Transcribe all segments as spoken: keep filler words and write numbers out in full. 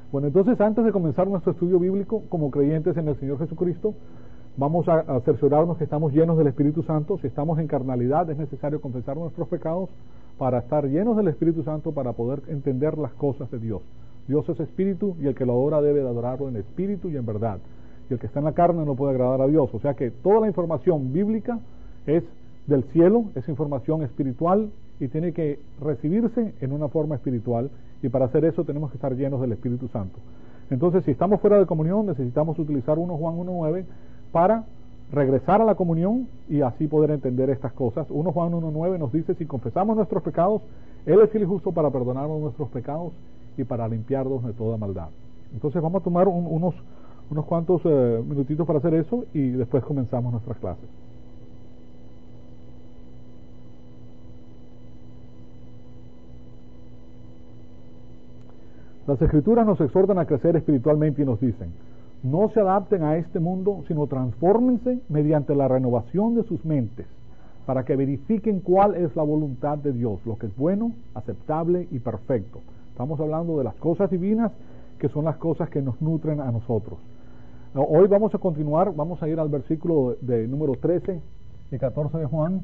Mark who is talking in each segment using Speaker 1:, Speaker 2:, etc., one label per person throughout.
Speaker 1: Bueno, entonces antes de comenzar nuestro estudio bíblico, como creyentes en el Señor Jesucristo, vamos a, a cerciorarnos que estamos llenos del Espíritu Santo. Si estamos en carnalidad, es necesario confesar nuestros pecados para estar llenos del Espíritu Santo, para poder entender las cosas de Dios. Dios es espíritu y el que lo adora debe de adorarlo en espíritu y en verdad. Y el que está en la carne no puede agradar a Dios. O sea que toda la información bíblica es del cielo, es información espiritual y tiene que recibirse en una forma espiritual, y para hacer eso tenemos que estar llenos del Espíritu Santo. Entonces, si estamos fuera de comunión, necesitamos utilizar primero Juan uno nueve para regresar a la comunión y así poder entender estas cosas. primero Juan uno nueve nos dice: si confesamos nuestros pecados, Él es fiel y justo para perdonarnos nuestros pecados y para limpiarnos de toda maldad. Entonces vamos a tomar un, unos, unos cuantos eh, minutitos para hacer eso y después comenzamos nuestras clases. Las Escrituras nos exhortan a crecer espiritualmente y nos dicen: no se adapten a este mundo, sino transfórmense mediante la renovación de sus mentes, para que verifiquen cuál es la voluntad de Dios, lo que es bueno, aceptable y perfecto. Estamos hablando de las cosas divinas, que son las cosas que nos nutren a nosotros. Hoy vamos a continuar, vamos a ir al versículo de, de número trece y catorce de Juan.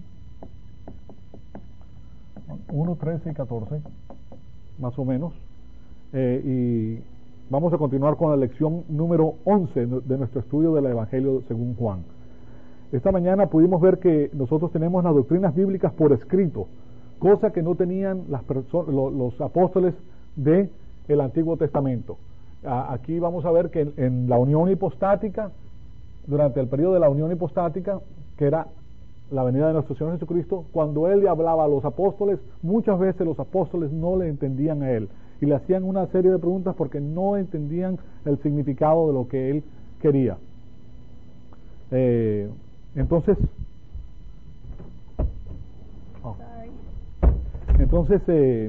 Speaker 1: uno, trece y catorce, más o menos. Eh, y vamos a continuar con la lección número once de nuestro estudio del Evangelio según Juan. Esta mañana pudimos ver que nosotros tenemos las doctrinas bíblicas por escrito, cosa que no tenían las los, los apóstoles del Antiguo Testamento. A, aquí vamos a ver que en, en la unión hipostática, durante el periodo de la unión hipostática, que era la venida de nuestro Señor Jesucristo, cuando Él le hablaba a los apóstoles, muchas veces los apóstoles no le entendían a Él y le hacían una serie de preguntas porque no entendían el significado de lo que Él quería. Eh, entonces, oh, entonces, eh,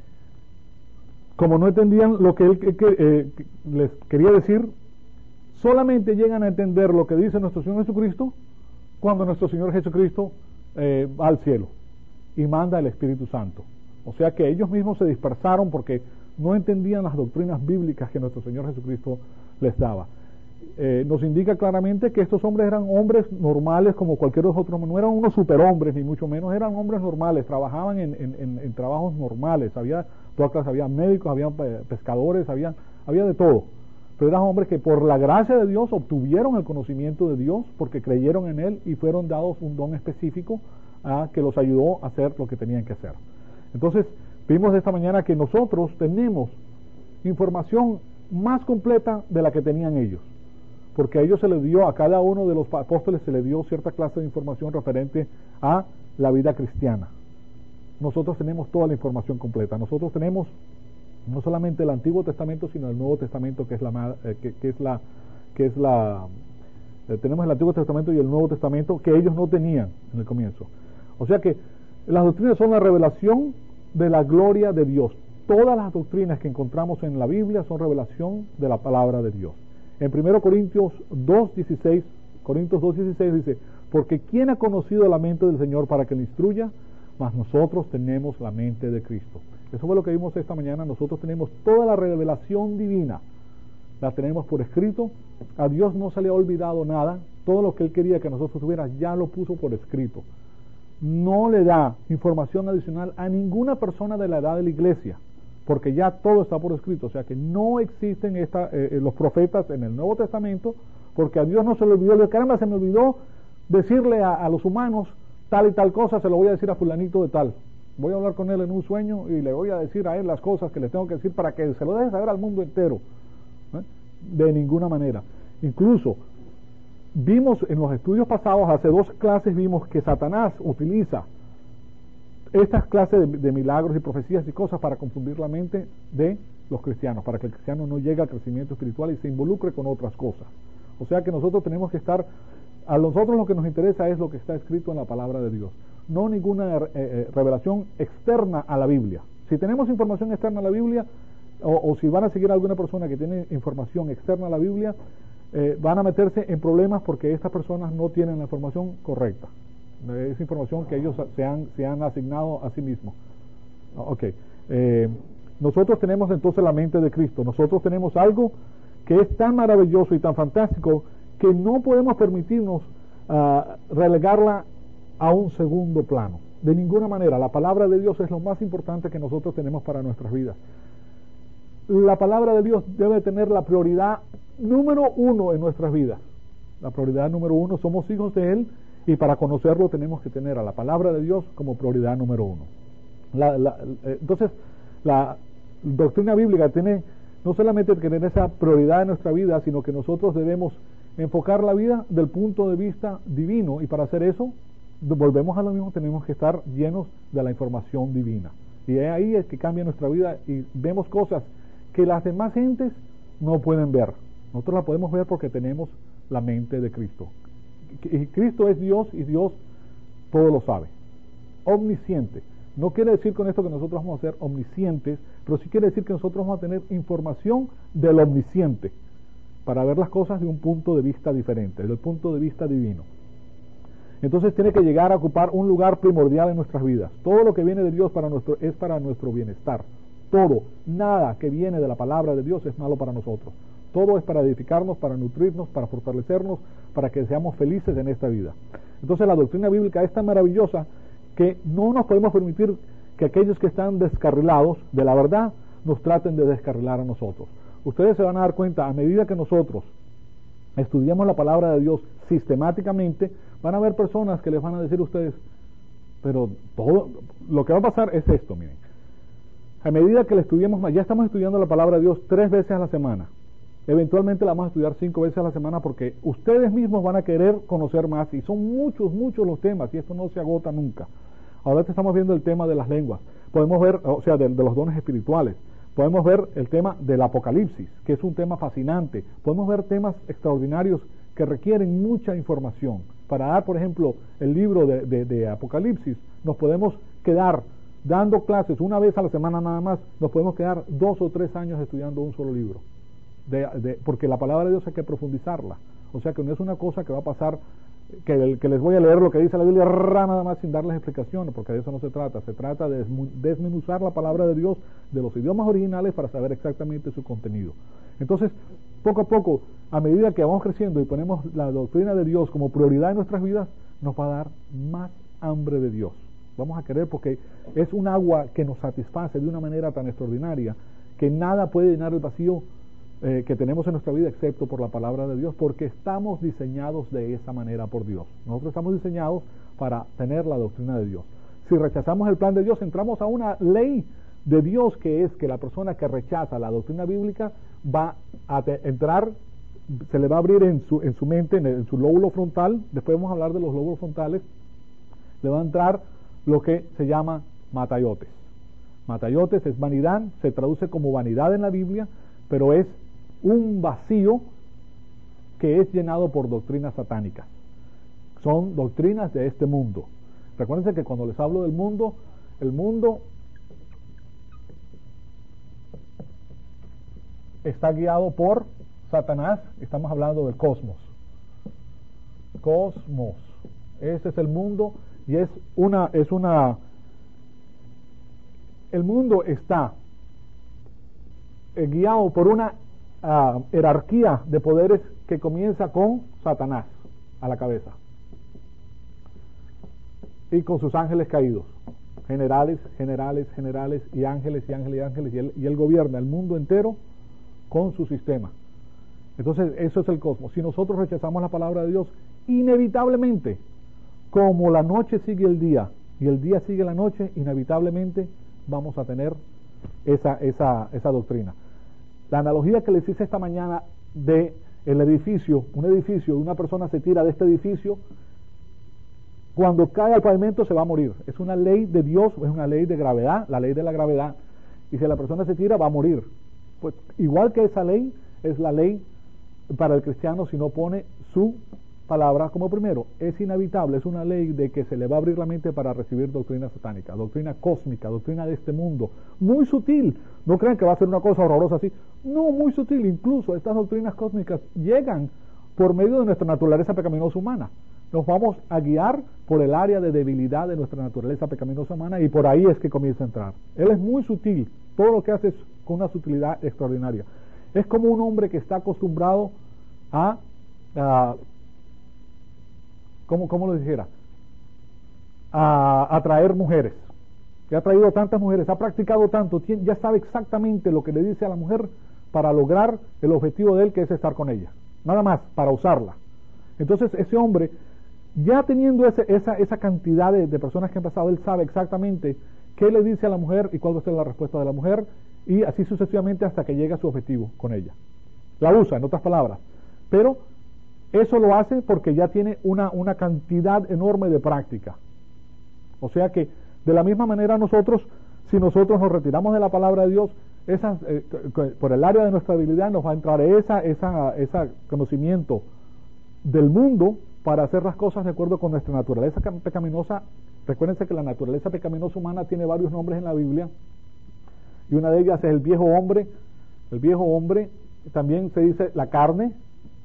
Speaker 1: como no entendían lo que Él que, que, eh, les quería decir, solamente llegan a entender lo que dice nuestro Señor Jesucristo cuando nuestro Señor Jesucristo eh, va al cielo y manda el Espíritu Santo. O sea que ellos mismos se dispersaron porque no entendían las doctrinas bíblicas que nuestro Señor Jesucristo les daba. Eh, nos indica claramente que estos hombres eran hombres normales como cualquier otro, no eran unos superhombres ni mucho menos, eran hombres normales, trabajaban en, en, en, en trabajos normales, había todas clases, había médicos, había pescadores, había, había de todo, pero eran hombres que por la gracia de Dios obtuvieron el conocimiento de Dios porque creyeron en Él y fueron dados un don específico a, que los ayudó a hacer lo que tenían que hacer. Entonces vimos esta mañana que nosotros tenemos información más completa de la que tenían ellos, porque a ellos se les dio, a cada uno de los apóstoles se les dio cierta clase de información referente a la vida cristiana. Nosotros tenemos toda la información completa. Nosotros tenemos no solamente el Antiguo Testamento, sino el Nuevo Testamento, que es la eh, que, que es la que es la eh, tenemos el Antiguo Testamento y el Nuevo Testamento que ellos no tenían en el comienzo. O sea que las doctrinas son la revelación de la gloria de Dios. Todas las doctrinas que encontramos en la Biblia son revelación de la palabra de Dios. En primero Corintios dos dieciséis, Corintios dos dieciséis dice: porque ¿quién ha conocido la mente del Señor para que le instruya? Mas nosotros tenemos la mente de Cristo. Eso fue lo que vimos esta mañana. Nosotros tenemos toda la revelación divina, la tenemos por escrito. A Dios no se le ha olvidado nada. Todo lo que Él quería que nosotros tuviera ya lo puso por escrito. No le da información adicional a ninguna persona de la edad de la iglesia, porque ya todo está por escrito. O sea que no existen esta, eh, los profetas en el Nuevo Testamento, porque a Dios no se le olvidó. Le caramba, se me olvidó decirle a, a los humanos tal y tal cosa, se lo voy a decir a fulanito de tal. Voy a hablar con él en un sueño y le voy a decir a él las cosas que le tengo que decir para que se lo deje saber al mundo entero. ¿Eh? De ninguna manera. Incluso vimos en los estudios pasados, hace dos clases vimos que Satanás utiliza estas clases de, de milagros y profecías y cosas para confundir la mente de los cristianos, para que el cristiano no llegue al crecimiento espiritual y se involucre con otras cosas. O sea que nosotros tenemos que estar, a nosotros lo que nos interesa es lo que está escrito en la palabra de Dios, no ninguna eh, eh, revelación externa a la Biblia. Si tenemos información externa a la Biblia, o, o si van a seguir a alguna persona que tiene información externa a la Biblia, eh, van a meterse en problemas porque estas personas no tienen la información correcta. Es información que ellos se han, se han asignado a sí mismos. Ok. Eh, nosotros tenemos entonces la mente de Cristo. Nosotros tenemos algo que es tan maravilloso y tan fantástico que no podemos permitirnos uh, relegarla a un segundo plano. De ninguna manera. La palabra de Dios es lo más importante que nosotros tenemos para nuestras vidas. La palabra de Dios debe tener la prioridad número uno en nuestras vidas. La prioridad número uno, somos hijos de Él, y para conocerlo tenemos que tener a la palabra de Dios como prioridad número uno. La, la, entonces, la doctrina bíblica tiene no solamente que tener esa prioridad en nuestra vida, sino que nosotros debemos enfocar la vida del punto de vista divino, y para hacer eso, volvemos a lo mismo, tenemos que estar llenos de la información divina. Y es ahí es que cambia nuestra vida y vemos cosas que las demás gentes no pueden ver. Nosotros la podemos ver porque tenemos la mente de Cristo. Y Cristo es Dios, y Dios todo lo sabe. Omnisciente. No quiere decir con esto que nosotros vamos a ser omniscientes, pero sí quiere decir que nosotros vamos a tener información del omnisciente para ver las cosas de un punto de vista diferente, desde el punto de vista divino. Entonces tiene que llegar a ocupar un lugar primordial en nuestras vidas. Todo lo que viene de Dios para nuestro, es para nuestro bienestar. Todo, nada que viene de la palabra de Dios es malo para nosotros. Todo es para edificarnos, para nutrirnos, para fortalecernos, para que seamos felices en esta vida. Entonces la doctrina bíblica es tan maravillosa que no nos podemos permitir que aquellos que están descarrilados de la verdad nos traten de descarrilar a nosotros. Ustedes se van a dar cuenta, a medida que nosotros estudiamos la palabra de Dios sistemáticamente, van a haber personas que les van a decir a ustedes, pero todo lo que va a pasar es esto, miren. A medida que le estudiemos más, ya estamos estudiando la palabra de Dios tres veces a la semana. Eventualmente la vamos a estudiar cinco veces a la semana, porque ustedes mismos van a querer conocer más, y son muchos, muchos los temas, y esto no se agota nunca. Ahora estamos viendo el tema de las lenguas, podemos ver, o sea, de, de los dones espirituales, podemos ver el tema del Apocalipsis, que es un tema fascinante, podemos ver temas extraordinarios que requieren mucha información. Para dar, por ejemplo, el libro de, de, de Apocalipsis, nos podemos quedar dando clases una vez a la semana nada más, nos podemos quedar dos o tres años estudiando un solo libro. De, de, porque la palabra de Dios hay que profundizarla, o sea que no es una cosa que va a pasar que, que les voy a leer lo que dice la Biblia nada más sin darles explicaciones, porque de eso no se trata. Se trata de desmenuzar la palabra de Dios de los idiomas originales para saber exactamente su contenido. Entonces, poco a poco, a medida que vamos creciendo y ponemos la doctrina de Dios como prioridad en nuestras vidas, nos va a dar más hambre de Dios. Vamos a querer, porque es un agua que nos satisface de una manera tan extraordinaria que nada puede llenar el vacío Eh, que tenemos en nuestra vida excepto por la palabra de Dios, porque estamos diseñados de esa manera por Dios. Nosotros estamos diseñados para tener la doctrina de Dios. Si rechazamos el plan de Dios, entramos a una ley de Dios, que es que la persona que rechaza la doctrina bíblica va a entrar, se le va a abrir en su, en su mente, en, el, en su lóbulo frontal, después vamos a hablar de los lóbulos frontales, le va a entrar lo que se llama matayotes. Matayotes es vanidad, se traduce como vanidad en la Biblia, pero es un vacío que es llenado por doctrinas satánicas. Son doctrinas de este mundo. Recuérdense que cuando les hablo del mundo, el mundo está guiado por Satanás. Estamos hablando del cosmos. Cosmos. Ese es el mundo, y es una, es una, el mundo está eh, guiado por una Uh, jerarquía de poderes que comienza con Satanás a la cabeza y con sus ángeles caídos, generales, generales, generales y ángeles y ángeles y ángeles, y él, y él gobierna el mundo entero con su sistema. Entonces eso es el cosmos. Si nosotros rechazamos la palabra de Dios, inevitablemente, como la noche sigue el día y el día sigue la noche, inevitablemente vamos a tener esa, esa, esa doctrina. La analogía que les hice esta mañana de el edificio, un edificio, una persona se tira de este edificio, cuando cae al pavimento se va a morir. Es una ley de Dios, es una ley de gravedad, la ley de la gravedad, y si la persona se tira va a morir. Pues igual que esa ley es la ley para el cristiano si no pone su palabra como primero. Es inevitable, es una ley de que se le va a abrir la mente para recibir doctrina satánica, doctrina cósmica, doctrina de este mundo, muy sutil. No crean que va a ser una cosa horrorosa así, no, muy sutil. Incluso estas doctrinas cósmicas llegan por medio de nuestra naturaleza pecaminosa humana. Nos vamos a guiar por el área de debilidad de nuestra naturaleza pecaminosa humana, y por ahí es que comienza a entrar. Él es muy sutil, Todo lo que hace es con una sutilidad extraordinaria. Es como un hombre que está acostumbrado a, a ¿cómo, cómo lo dijera? A atraer mujeres. Que ha traído tantas mujeres, ha practicado tanto, ya sabe exactamente lo que le dice a la mujer para lograr el objetivo de él, que es estar con ella. Nada más, para usarla. Entonces ese hombre, ya teniendo ese, esa, esa cantidad de, de personas que han pasado, él sabe exactamente qué le dice a la mujer y cuál va a ser la respuesta de la mujer, y así sucesivamente hasta que llega a su objetivo con ella. La usa, en otras palabras. Pero eso lo hace porque ya tiene una, una cantidad enorme de práctica. O sea que, de la misma manera nosotros, si nosotros nos retiramos de la palabra de Dios, esas, eh, por el área de nuestra habilidad nos va a entrar esa, esa, ese conocimiento del mundo para hacer las cosas de acuerdo con nuestra naturaleza pecaminosa. Recuérdense que la naturaleza pecaminosa humana tiene varios nombres en la Biblia, y una de ellas es el viejo hombre. El viejo hombre también se dice la carne.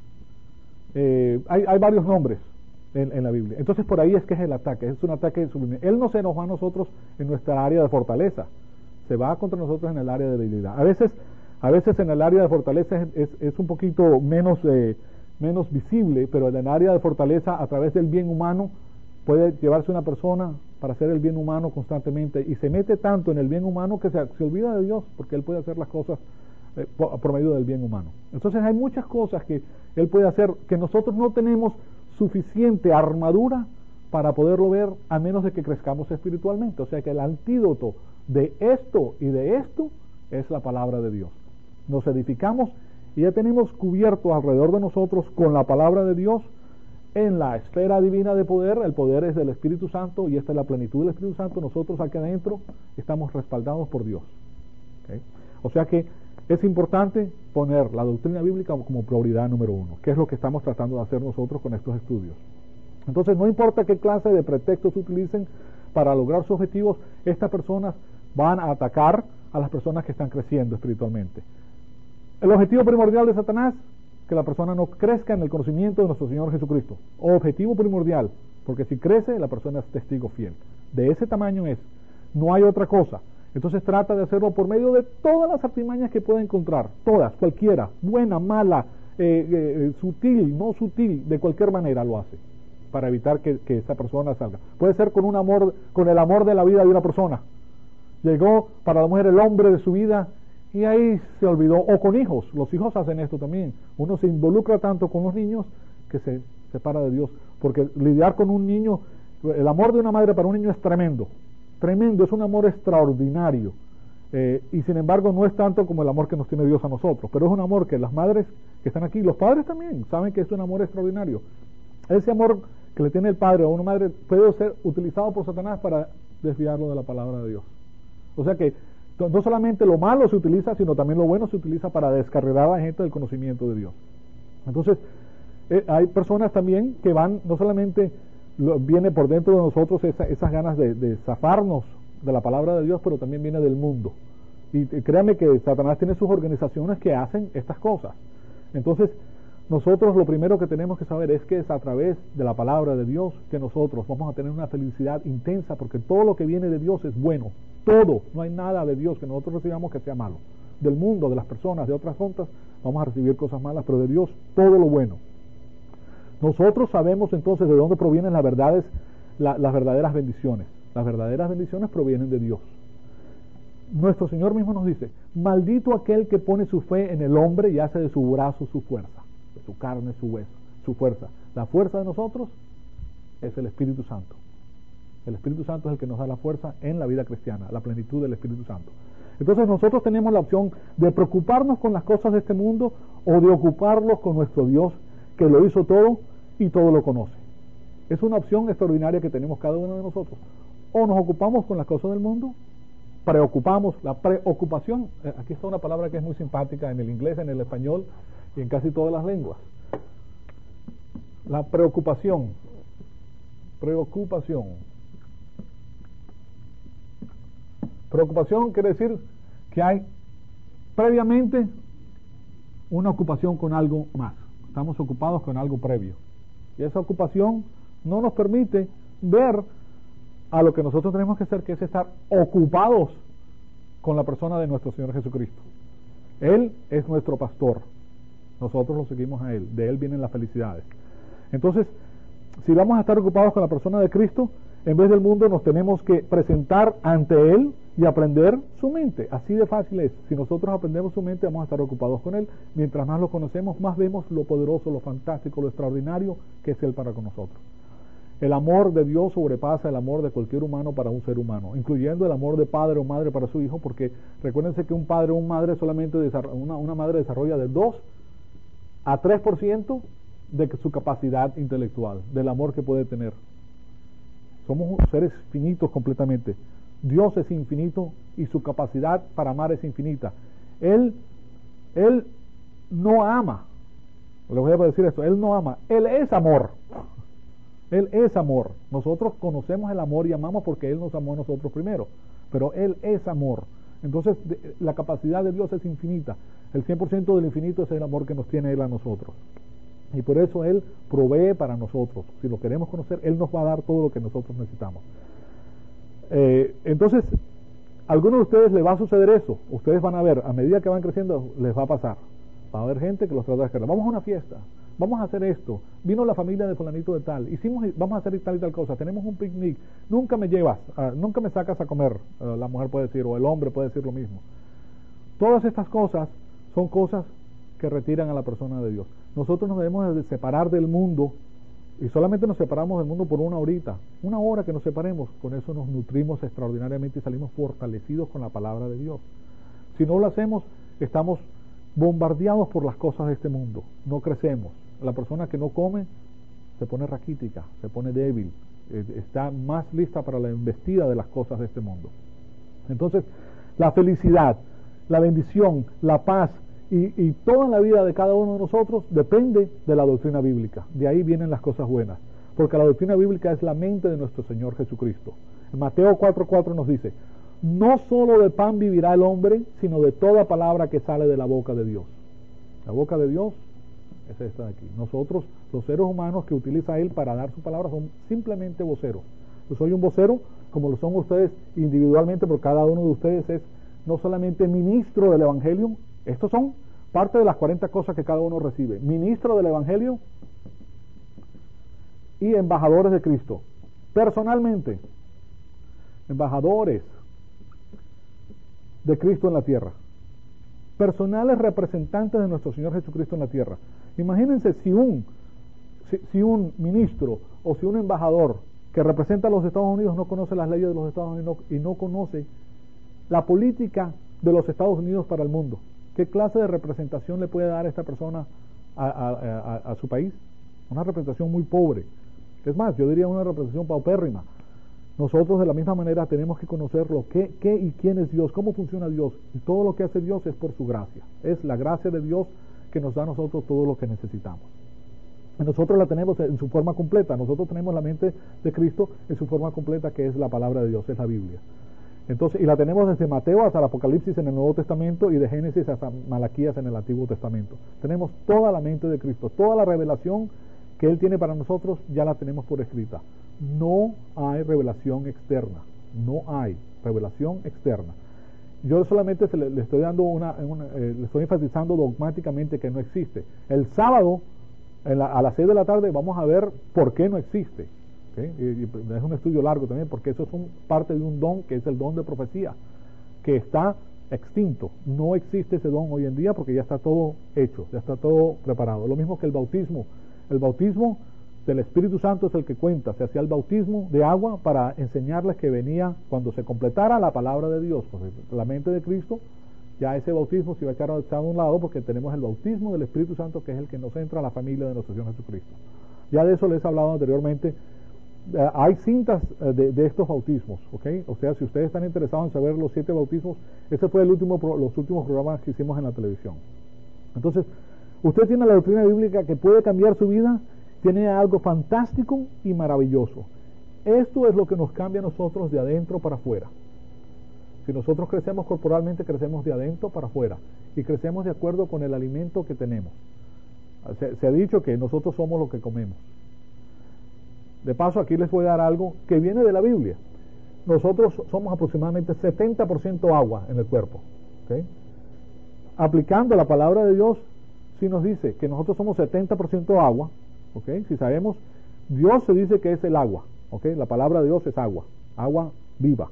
Speaker 1: Eh, hay, hay varios nombres en, en la Biblia. Entonces por ahí es que es el ataque, es un ataque sublime. Él no se nos va a nosotros en nuestra área de fortaleza, se va contra nosotros en el área de debilidad. A veces, a veces en el área de fortaleza es, es, es un poquito menos, eh, menos visible, pero en el área de fortaleza, a través del bien humano, puede llevarse una persona para hacer el bien humano constantemente, y se mete tanto en el bien humano que se, se olvida de Dios, porque Él puede hacer las cosas eh, por, por medio del bien humano. Entonces hay muchas cosas que Él puede hacer que nosotros no tenemos suficiente armadura para poderlo ver, a menos de que crezcamos espiritualmente. O sea que el antídoto de esto y de esto es la palabra de Dios. Nos edificamos y ya tenemos cubierto alrededor de nosotros con la palabra de Dios. En la esfera divina de poder, el poder es del Espíritu Santo, y esta es la plenitud del Espíritu Santo. Nosotros aquí adentro estamos respaldados por Dios. ¿Okay? O sea que es importante poner la doctrina bíblica como prioridad número uno, que es lo que estamos tratando de hacer nosotros con estos estudios. Entonces, no importa qué clase de pretextos utilicen para lograr sus objetivos, estas personas van a atacar a las personas que están creciendo espiritualmente. El objetivo primordial de Satanás, que la persona no crezca en el conocimiento de nuestro Señor Jesucristo. Objetivo primordial, porque si crece, la persona es testigo fiel. De ese tamaño es, no hay otra cosa. Entonces trata de hacerlo por medio de todas las artimañas que pueda encontrar, todas, cualquiera, buena, mala, eh, eh, sutil, no sutil, de cualquier manera lo hace, para evitar que, que esa persona salga. Puede ser con un amor, con el amor de la vida de una persona. Llegó para la mujer el hombre de su vida, y ahí se olvidó. O con hijos, los hijos hacen esto también. Uno se involucra tanto con los niños que se separa de Dios, porque lidiar con un niño, el amor de una madre para un niño es tremendo, tremendo, es un amor extraordinario, eh, y sin embargo no es tanto como el amor que nos tiene Dios a nosotros, pero es un amor que las madres que están aquí, los padres también saben que es un amor extraordinario. Ese amor que le tiene el padre a una madre puede ser utilizado por Satanás para desviarlo de la palabra de Dios. O sea que no solamente lo malo se utiliza, sino también lo bueno se utiliza para descarrilar a la gente del conocimiento de Dios. Entonces, eh, hay personas también que van, no solamente lo, viene por dentro de nosotros esa, esas ganas de, de zafarnos de la palabra de Dios, pero también viene del mundo. Y, y créanme que Satanás tiene sus organizaciones que hacen estas cosas. Entonces, nosotros lo primero que tenemos que saber es que es a través de la palabra de Dios que nosotros vamos a tener una felicidad intensa, porque todo lo que viene de Dios es bueno. Todo, no hay nada de Dios que nosotros recibamos que sea malo. Del mundo, de las personas, de otras juntas, vamos a recibir cosas malas, pero de Dios todo lo bueno. Nosotros sabemos entonces de dónde provienen las verdades, la, las verdaderas bendiciones. Las verdaderas bendiciones provienen de Dios. Nuestro Señor mismo nos dice: maldito aquel que pone su fe en el hombre y hace de su brazo su fuerza, de su carne su hueso, su fuerza. La fuerza de nosotros es el Espíritu Santo. El Espíritu Santo es el que nos da la fuerza en la vida cristiana, la plenitud del Espíritu Santo. Entonces nosotros tenemos la opción de preocuparnos con las cosas de este mundo, o de ocuparnos con nuestro Dios, que lo hizo todo y todo lo conoce. Es una opción extraordinaria que tenemos cada uno de nosotros. O nos ocupamos con las cosas del mundo, preocupamos, la preocupación, aquí está una palabra que es muy simpática en el inglés, en el español y en casi todas las lenguas. La preocupación, preocupación. Preocupación quiere decir que hay previamente una ocupación con algo más. Estamos ocupados con algo previo. Y esa ocupación no nos permite ver a lo que nosotros tenemos que hacer, que es estar ocupados con la persona de nuestro Señor Jesucristo. Él es nuestro pastor, nosotros lo seguimos a Él, de Él vienen las felicidades. Entonces, si vamos a estar ocupados con la persona de Cristo, en vez del mundo nos tenemos que presentar ante Él y aprender su mente. Así de fácil es. Si nosotros aprendemos su mente, vamos a estar ocupados con Él. Mientras más lo conocemos, más vemos lo poderoso, lo fantástico, lo extraordinario que es Él para con nosotros. El amor de Dios sobrepasa el amor de cualquier humano para un ser humano, incluyendo el amor de padre o madre para su hijo, porque recuérdense que un padre o una madre solamente una, una madre desarrolla del dos a tres por ciento de su capacidad intelectual, del amor que puede tener. Somos seres finitos completamente. Dios es infinito y su capacidad para amar es infinita. Él, Él no ama, les voy a decir esto, Él no ama, Él es amor. Él es amor. Nosotros conocemos el amor y amamos porque Él nos amó a nosotros primero, pero Él es amor. Entonces de, la capacidad de Dios es infinita. El cien por ciento del infinito es el amor que nos tiene Él a nosotros. Y por eso Él provee para nosotros. Si lo queremos conocer, Él nos va a dar todo lo que nosotros necesitamos. Eh, entonces, a algunos de ustedes les va a suceder eso. Ustedes van a ver, a medida que van creciendo, les va a pasar. Va a haber gente que los trata de escalar. Vamos a una fiesta, vamos a hacer esto. Vino la familia de fulanito de tal. Hicimos, vamos a hacer tal y tal cosa. Tenemos un picnic. Nunca me llevas, uh, nunca me sacas a comer. Uh, la mujer puede decir, o el hombre puede decir lo mismo. Todas estas cosas son cosas que retiran a la persona de Dios. Nosotros nos debemos de separar del mundo, y solamente nos separamos del mundo por una horita, una hora que nos separemos, con eso nos nutrimos extraordinariamente y salimos fortalecidos con la palabra de Dios. Si no lo hacemos, estamos bombardeados por las cosas de este mundo, no crecemos. La persona que no come se pone raquítica, se pone débil, eh, está más lista para la embestida de las cosas de este mundo. Entonces, la felicidad, la bendición, la paz, Y, y toda la vida de cada uno de nosotros depende de la doctrina bíblica. De ahí vienen las cosas buenas, porque la doctrina bíblica es la mente de nuestro Señor Jesucristo. En Mateo cuatro cuatro nos dice, no solo de pan vivirá el hombre, sino de toda palabra que sale de la boca de Dios. La boca de Dios es esta de aquí. Nosotros, los seres humanos que utiliza Él para dar su palabra, son simplemente voceros. Yo soy un vocero, como lo son ustedes individualmente, porque cada uno de ustedes es no solamente ministro del Evangelio. Estos son parte de las cuarenta cosas que cada uno recibe. Ministro del Evangelio y embajadores de Cristo. Personalmente, embajadores de Cristo en la tierra. Personales representantes de nuestro Señor Jesucristo en la tierra. Imagínense si un, si, si un ministro o si un embajador que representa a los Estados Unidos no conoce las leyes de los Estados Unidos y no conoce la política de los Estados Unidos para el mundo. ¿Qué clase de representación le puede dar esta persona a, a, a, a su país? Una representación muy pobre. Es más, yo diría una representación paupérrima. Nosotros de la misma manera tenemos que conocer lo que, qué y quién es Dios, cómo funciona Dios. Y todo lo que hace Dios es por su gracia. Es la gracia de Dios que nos da a nosotros todo lo que necesitamos. Y nosotros la tenemos en su forma completa. Nosotros tenemos la mente de Cristo en su forma completa, que es la palabra de Dios, es la Biblia. Entonces, y la tenemos desde Mateo hasta el Apocalipsis en el Nuevo Testamento y de Génesis hasta Malaquías en el Antiguo Testamento. Tenemos toda la mente de Cristo, toda la revelación que Él tiene para nosotros ya la tenemos por escrita. No hay revelación externa, no hay revelación externa. Yo solamente se le, le estoy dando una, una eh, le estoy enfatizando dogmáticamente que no existe. El sábado en la, a las seis de la tarde vamos a ver por qué no existe. ¿Okay? Y, y es un estudio largo también, porque eso es un, parte de un don que es el don de profecía, que está extinto. No existe ese don hoy en día porque ya está todo hecho, ya está todo preparado. Lo mismo que el bautismo. El bautismo del Espíritu Santo es el que cuenta. Se hacía el bautismo de agua para enseñarles que venía cuando se completara la palabra de Dios, pues la mente de Cristo. Ya ese bautismo se iba a echar a un lado porque tenemos el bautismo del Espíritu Santo, que es el que nos entra a la familia de nuestro Señor Jesucristo. Ya de eso les he hablado anteriormente. Uh, hay cintas uh, de, de estos bautismos, ¿ok? O sea, si ustedes están interesados en saber los siete bautismos, ese fue el último pro, los últimos programas que hicimos en la televisión. Entonces, usted tiene la doctrina bíblica que puede cambiar su vida, tiene algo fantástico y maravilloso. Esto es lo que nos cambia a nosotros de adentro para afuera. Si nosotros crecemos corporalmente, crecemos de adentro para afuera y crecemos de acuerdo con el alimento que tenemos. Se, se ha dicho que nosotros somos lo que comemos. De paso, aquí les voy a dar algo que viene de la Biblia. nosotros somos aproximadamente setenta por ciento agua en el cuerpo. ¿Okay? Aplicando la palabra de Dios, sí nos dice que nosotros somos setenta por ciento agua. ¿Okay? Si sabemos, Dios se dice que es el agua. ¿Okay? La palabra de Dios es agua, agua viva.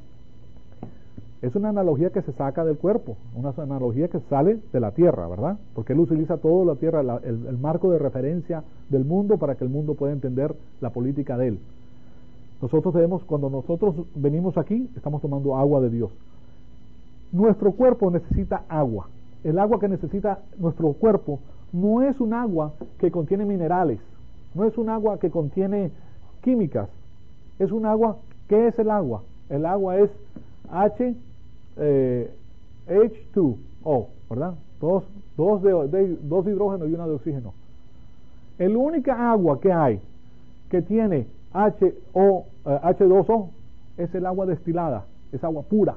Speaker 1: Es una analogía que se saca del cuerpo, una analogía que sale de la tierra, ¿verdad? Porque Él utiliza toda la tierra, la, el, el marco de referencia del mundo para que el mundo pueda entender la política de Él. Nosotros debemos, cuando nosotros venimos aquí, estamos tomando agua de Dios. Nuestro cuerpo necesita agua. El agua que necesita nuestro cuerpo no es un agua que contiene minerales, no es un agua que contiene químicas, es un agua. ¿Qué es el agua? El agua es H, eh, H dos O, ¿verdad? Dos, dos, de, de, dos de hidrógeno y una de oxígeno. La única agua que hay que tiene H, o, eh, H dos O es el agua destilada, es agua pura.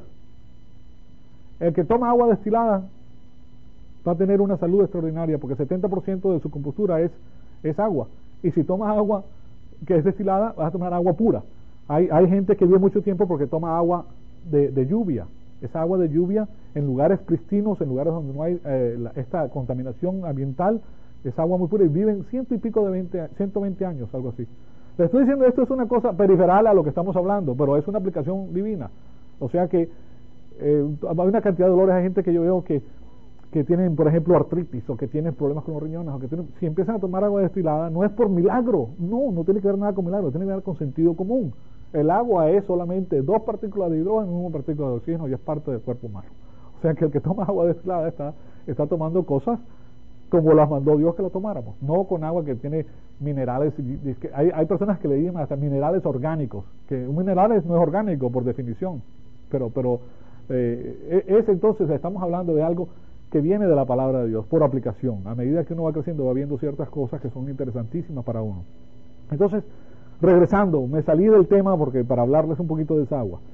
Speaker 1: El que toma agua destilada va a tener una salud extraordinaria porque setenta por ciento de su compostura es, es agua. Y si tomas agua que es destilada, vas a tomar agua pura. Hay, hay gente que vive mucho tiempo porque toma agua de, de lluvia. Esa agua de lluvia en lugares pristinos, en lugares donde no hay eh, la, esta contaminación ambiental, es agua muy pura y viven ciento y pico de veinte, ciento veinte años, algo así. Les estoy diciendo, esto es una cosa periferal a lo que estamos hablando, pero es una aplicación divina. O sea que eh, hay una cantidad de dolores, hay gente que yo veo que, que tienen, por ejemplo, artritis, o que tienen problemas con los riñones, o que tienen, si empiezan a tomar agua destilada, no es por milagro, no, no tiene que ver nada con milagro, tiene que ver con sentido común. El agua es solamente dos partículas de hidrógeno y una partícula de oxígeno y es parte del cuerpo humano. O sea que el que toma agua destilada está, está tomando cosas como las mandó Dios que lo tomáramos, no con agua que tiene minerales. Hay, hay personas que le dicen hasta minerales orgánicos, que un mineral no es orgánico por definición, pero, pero eh, es entonces, estamos hablando de algo que viene de la palabra de Dios, por aplicación. A medida que uno va creciendo va viendo ciertas cosas que son interesantísimas para uno. Entonces, regresando, me salí del tema porque para hablarles un poquito de esa agua.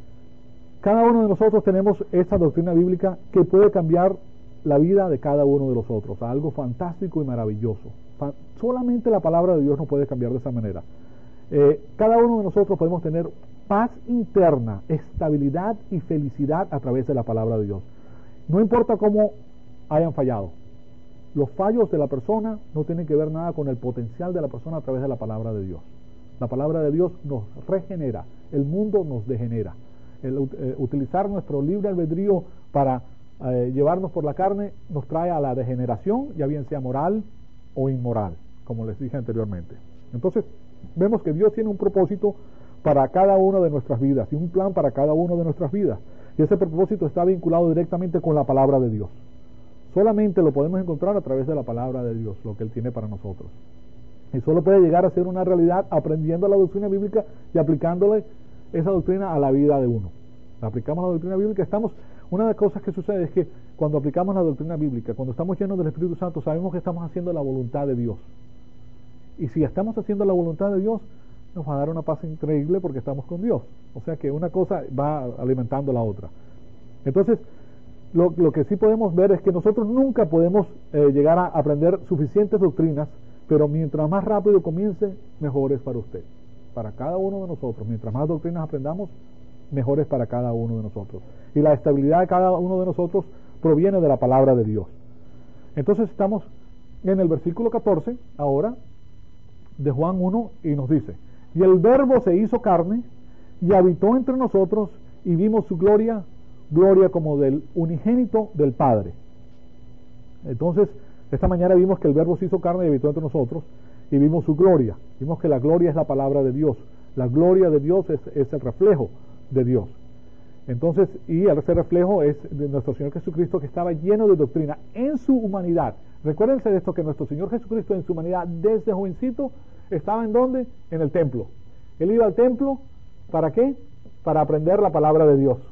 Speaker 1: Cada uno de nosotros tenemos esta doctrina bíblica que puede cambiar la vida de cada uno de nosotros, algo fantástico y maravilloso. Fa- solamente la palabra de Dios nos puede cambiar de esa manera. Eh, cada uno de nosotros podemos tener paz interna, estabilidad y felicidad a través de la palabra de Dios. No importa cómo hayan fallado. Los fallos de la persona no tienen que ver nada con el potencial de la persona a través de la palabra de Dios. La palabra de Dios nos regenera, el mundo nos degenera. El eh, utilizar nuestro libre albedrío para eh, llevarnos por la carne nos trae a la degeneración, ya bien sea moral o inmoral, como les dije anteriormente. Entonces, vemos que Dios tiene un propósito para cada una de nuestras vidas y un plan para cada una de nuestras vidas. Y ese propósito está vinculado directamente con la palabra de Dios. Solamente lo podemos encontrar a través de la palabra de Dios, lo que Él tiene para nosotros. Y solo puede llegar a ser una realidad aprendiendo la doctrina bíblica y aplicándole esa doctrina a la vida de uno. Aplicamos la doctrina bíblica, estamos, una de las cosas que sucede es que cuando aplicamos la doctrina bíblica, cuando estamos llenos del Espíritu Santo, sabemos que estamos haciendo la voluntad de Dios. Y si estamos haciendo la voluntad de Dios, nos va a dar una paz increíble porque estamos con Dios. O sea que una cosa va alimentando la otra. Entonces, lo, lo que sí podemos ver es que nosotros nunca podemos eh, llegar a aprender suficientes doctrinas, pero mientras más rápido comience, mejor es para usted, para cada uno de nosotros. Mientras más doctrinas aprendamos, mejor es para cada uno de nosotros. Y la estabilidad de cada uno de nosotros proviene de la palabra de Dios. Entonces estamos en el versículo catorce, ahora, de Juan uno, y nos dice: y el Verbo se hizo carne, y habitó entre nosotros, y vimos su gloria, gloria como del unigénito del Padre. Entonces, esta mañana vimos que el Verbo se hizo carne y habitó entre nosotros, y vimos su gloria. Vimos que la gloria es la palabra de Dios. La gloria de Dios es, es el reflejo de Dios. Entonces, y ese reflejo es de nuestro Señor Jesucristo, que estaba lleno de doctrina en su humanidad. Recuérdense de esto, que nuestro Señor Jesucristo en su humanidad, desde jovencito, estaba ¿en dónde? En el templo. Él iba al templo, ¿para qué? Para aprender la palabra de Dios.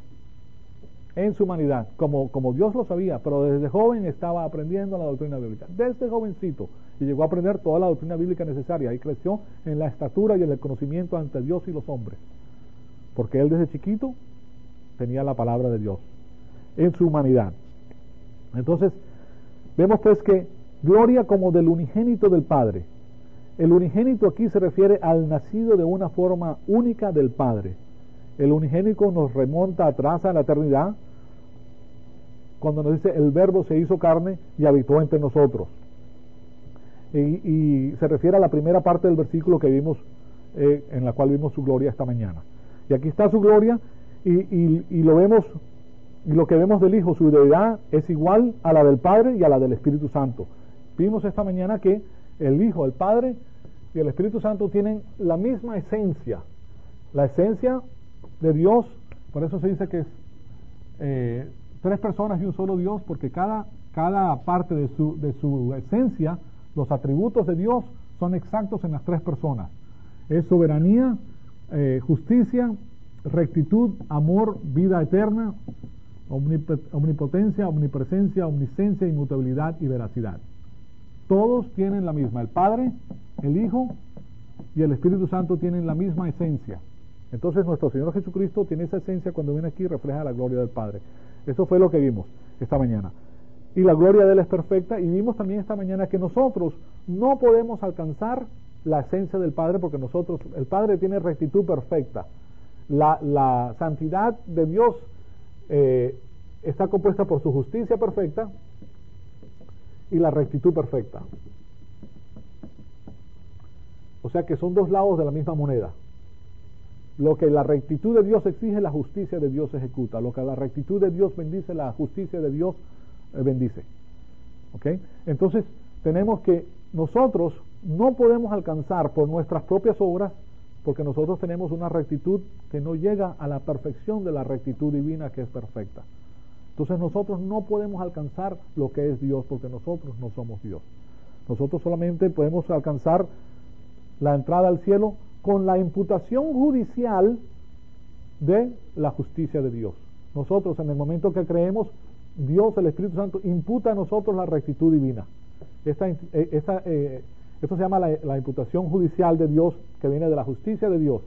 Speaker 1: En su humanidad, como, como Dios lo sabía, pero desde joven estaba aprendiendo la doctrina bíblica. Desde jovencito. Y llegó a aprender toda la doctrina bíblica necesaria. Y creció en la estatura y en el conocimiento ante Dios y los hombres. Porque él desde chiquito tenía la palabra de Dios en su humanidad. Entonces, vemos pues que gloria como del unigénito del Padre. El unigénito aquí se refiere al nacido de una forma única del Padre. El unigénico nos remonta atrás a la eternidad, cuando nos dice el verbo se hizo carne y habitó entre nosotros. Y, y se refiere a la primera parte del versículo que vimos, eh, en la cual vimos su gloria esta mañana. Y aquí está su gloria, y, y, y lo vemos, y lo que vemos del Hijo, su deidad es igual a la del Padre y a la del Espíritu Santo. Vimos esta mañana que el Hijo, el Padre y el Espíritu Santo tienen la misma esencia, la esencia de Dios. Por eso se dice que es eh, tres personas y un solo Dios, porque cada, cada parte de su, de su esencia, los atributos de Dios son exactos en las tres personas. Es soberanía, eh, justicia, rectitud, amor, vida eterna, omnipotencia, omnipresencia, omnisciencia, inmutabilidad y veracidad. Todos tienen la misma. El Padre, el Hijo y el Espíritu Santo tienen la misma esencia. Entonces nuestro Señor Jesucristo tiene esa esencia, cuando viene aquí refleja la gloria del Padre. Eso fue lo que vimos esta mañana. Y la gloria de Él es perfecta, y vimos también esta mañana que nosotros no podemos alcanzar la esencia del Padre, porque nosotros, el Padre tiene rectitud perfecta. La, la santidad de Dios eh, está compuesta por su justicia perfecta y la rectitud perfecta. O sea que son dos lados de la misma moneda. Lo que la rectitud de Dios exige, la justicia de Dios ejecuta. Lo que la rectitud de Dios bendice, la justicia de Dios eh, bendice. ¿Ok? Entonces tenemos que nosotros no podemos alcanzar por nuestras propias obras, porque nosotros tenemos una rectitud que no llega a la perfección de la rectitud divina, que es perfecta. Entonces nosotros no podemos alcanzar lo que es Dios, porque nosotros no somos Dios. Nosotros solamente podemos alcanzar la entrada al cielo con la imputación judicial de la justicia de Dios. Nosotros, en el momento que creemos, Dios, el Espíritu Santo, imputa a nosotros la rectitud divina. Esta, esta, eh, esto se llama la, la imputación judicial de Dios, que viene de la justicia de Dios.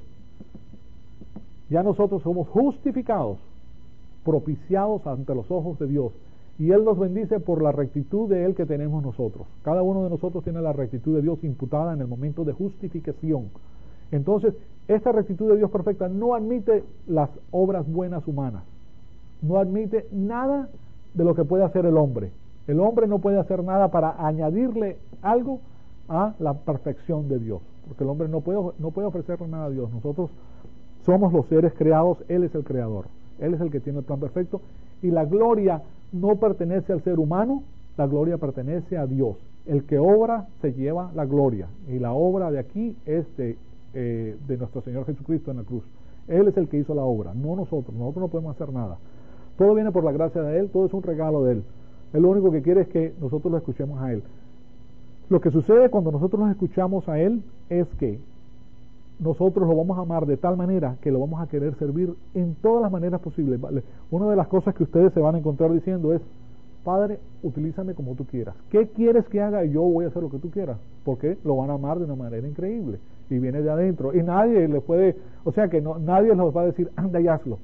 Speaker 1: Ya nosotros somos justificados, propiciados ante los ojos de Dios, y Él nos bendice por la rectitud de Él que tenemos nosotros. Cada uno de nosotros tiene la rectitud de Dios imputada en el momento de justificación. Entonces, esta rectitud de Dios perfecta no admite las obras buenas humanas, no admite nada de lo que puede hacer el hombre. El hombre no puede hacer nada para añadirle algo a la perfección de Dios, porque el hombre no puede, no puede ofrecerle nada a Dios. Nosotros somos los seres creados, Él es el creador, Él es el que tiene el plan perfecto, y la gloria no pertenece al ser humano, la gloria pertenece a Dios. El que obra se lleva la gloria, y la obra de aquí es de, eh, de nuestro Señor Jesucristo en la cruz. Él es el que hizo la obra, no nosotros. Nosotros no podemos hacer nada. Todo viene por la gracia de Él, todo es un regalo de Él. Él lo único que quiere es que nosotros lo escuchemos a Él. Lo que sucede cuando nosotros nos escuchamos a Él es que nosotros lo vamos a amar de tal manera que lo vamos a querer servir en todas las maneras posibles. ¿Vale? Una de las cosas que ustedes se van a encontrar diciendo es: Padre, utilízame como tú quieras. ¿Qué quieres que haga? Yo voy a hacer lo que tú quieras. Porque lo van a amar de una manera increíble. Y viene de adentro. Y nadie le puede, o sea que no, nadie les va a decir, anda y hazlo.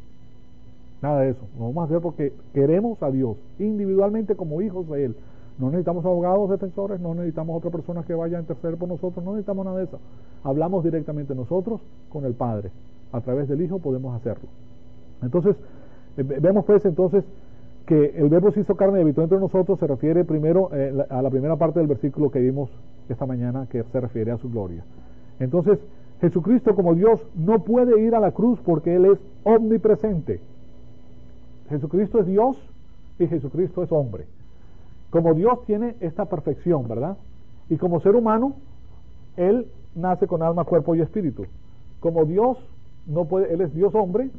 Speaker 1: Nada de eso. Lo vamos a hacer porque queremos a Dios, individualmente como hijos de Él. No necesitamos abogados defensores, no necesitamos otra persona que vaya a interceder por nosotros, no necesitamos nada de eso. Hablamos directamente nosotros con el Padre. A través del Hijo podemos hacerlo. Entonces, eh, vemos pues entonces que el verbo se hizo carne y habitó entre nosotros. Se refiere primero eh, a la primera parte del versículo que vimos esta mañana, que se refiere a su gloria. Entonces, Jesucristo como Dios no puede ir a la cruz porque Él es omnipresente. Jesucristo es Dios y Jesucristo es hombre. Como Dios tiene esta perfección, ¿verdad? Y como ser humano, Él nace con alma, cuerpo y espíritu. Como Dios no puede, Él es Dios hombre.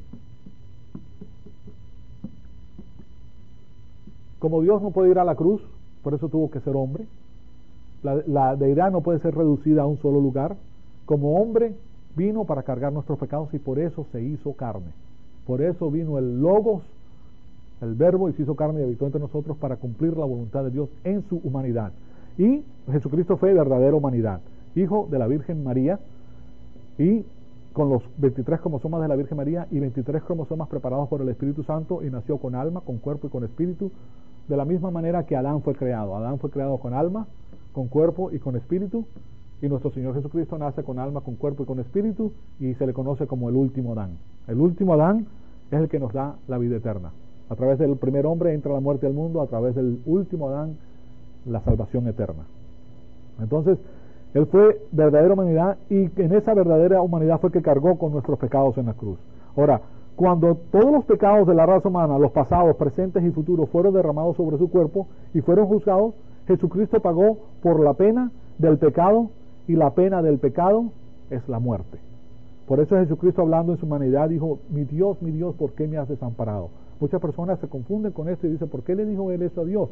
Speaker 1: Como Dios no puede ir a la cruz, por eso tuvo que ser hombre. La, la deidad no puede ser reducida a un solo lugar. Como hombre vino para cargar nuestros pecados y por eso se hizo carne. Por eso vino el Logos, el Verbo, y se hizo carne y habitó entre nosotros para cumplir la voluntad de Dios en su humanidad. Y Jesucristo fue verdadera humanidad, hijo de la Virgen María, y con los veintitrés cromosomas de la Virgen María y veintitrés cromosomas preparados por el Espíritu Santo, y nació con alma, con cuerpo y con espíritu, de la misma manera que Adán fue creado. Adán fue creado con alma, con cuerpo y con espíritu, y nuestro Señor Jesucristo nace con alma, con cuerpo y con espíritu, y se le conoce como el último Adán. El último Adán es el que nos da la vida eterna. A través del primer hombre entra la muerte al mundo, a través del último Adán la salvación eterna. Entonces, Él fue verdadera humanidad, y en esa verdadera humanidad fue que cargó con nuestros pecados en la cruz. Ahora, cuando todos los pecados de la raza humana, los pasados, presentes y futuros, fueron derramados sobre su cuerpo y fueron juzgados, Jesucristo pagó por la pena del pecado, y la pena del pecado es la muerte. Por eso Jesucristo, hablando en su humanidad, dijo: mi Dios, mi Dios, ¿por qué me has desamparado? Muchas personas se confunden con esto y dicen: ¿por qué le dijo Él eso a Dios?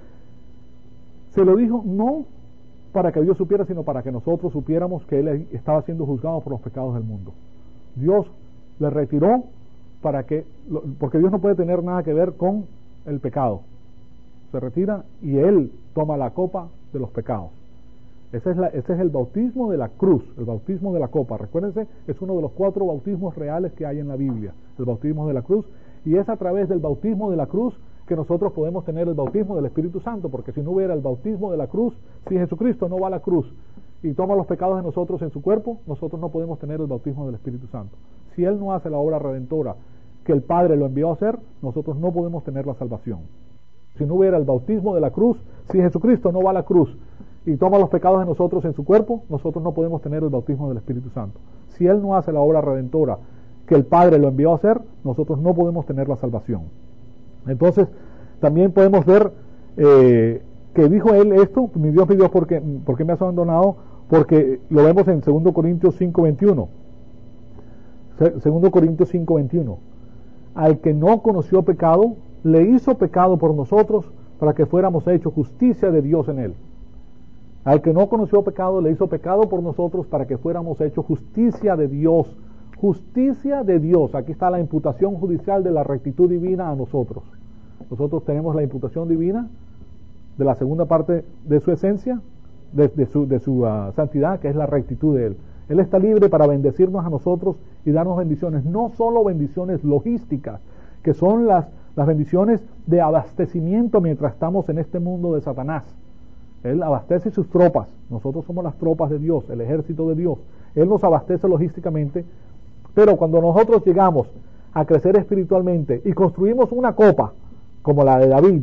Speaker 1: Se lo dijo no para que Dios supiera, sino para que nosotros supiéramos que Él estaba siendo juzgado por los pecados del mundo. Dios le retiró para que, porque Dios no puede tener nada que ver con el pecado. Se retira y Él toma la copa de los pecados. Ese es, la, ese es el bautismo de la cruz, el bautismo de la copa. Recuérdense, es uno de los cuatro bautismos reales que hay en la Biblia, el bautismo de la cruz, y es a través del bautismo de la cruz que nosotros podemos tener el bautismo del Espíritu Santo, porque si no hubiera el bautismo de la cruz, si Jesucristo no va a la cruz y toma los pecados de nosotros en su cuerpo, nosotros no podemos tener el bautismo del Espíritu Santo. Si Él no hace la obra redentora que el Padre lo envió a hacer, nosotros no podemos tener la salvación. Si no hubiera el bautismo de la cruz, si Jesucristo no va a la cruz y toma los pecados de nosotros en su cuerpo, nosotros no podemos tener el bautismo del Espíritu Santo. Si Él no hace la obra redentora que el Padre lo envió a hacer, nosotros no podemos tener la salvación. Entonces, también podemos ver eh, que dijo Él esto: mi Dios, mi Dios, ¿por qué, ¿por qué me has abandonado? Porque lo vemos en segundo Corintios cinco veintiuno. segundo Corintios cinco veintiuno. Al que no conoció pecado, le hizo pecado por nosotros, para que fuéramos hechos justicia de Dios en Él. Al que no conoció pecado, le hizo pecado por nosotros, para que fuéramos hechos justicia de Dios. Justicia de Dios. Aquí está la imputación judicial de la rectitud divina a nosotros. Nosotros tenemos la imputación divina de la segunda parte de su esencia, de, de su, de su uh, santidad, que es la rectitud de Él. Él está libre para bendecirnos a nosotros y darnos bendiciones, no solo bendiciones logísticas, que son las, las bendiciones de abastecimiento mientras estamos en este mundo de Satanás. Él abastece sus tropas, nosotros somos las tropas de Dios, el ejército de Dios. Él nos abastece logísticamente, pero cuando nosotros llegamos a crecer espiritualmente y construimos una copa como la de David,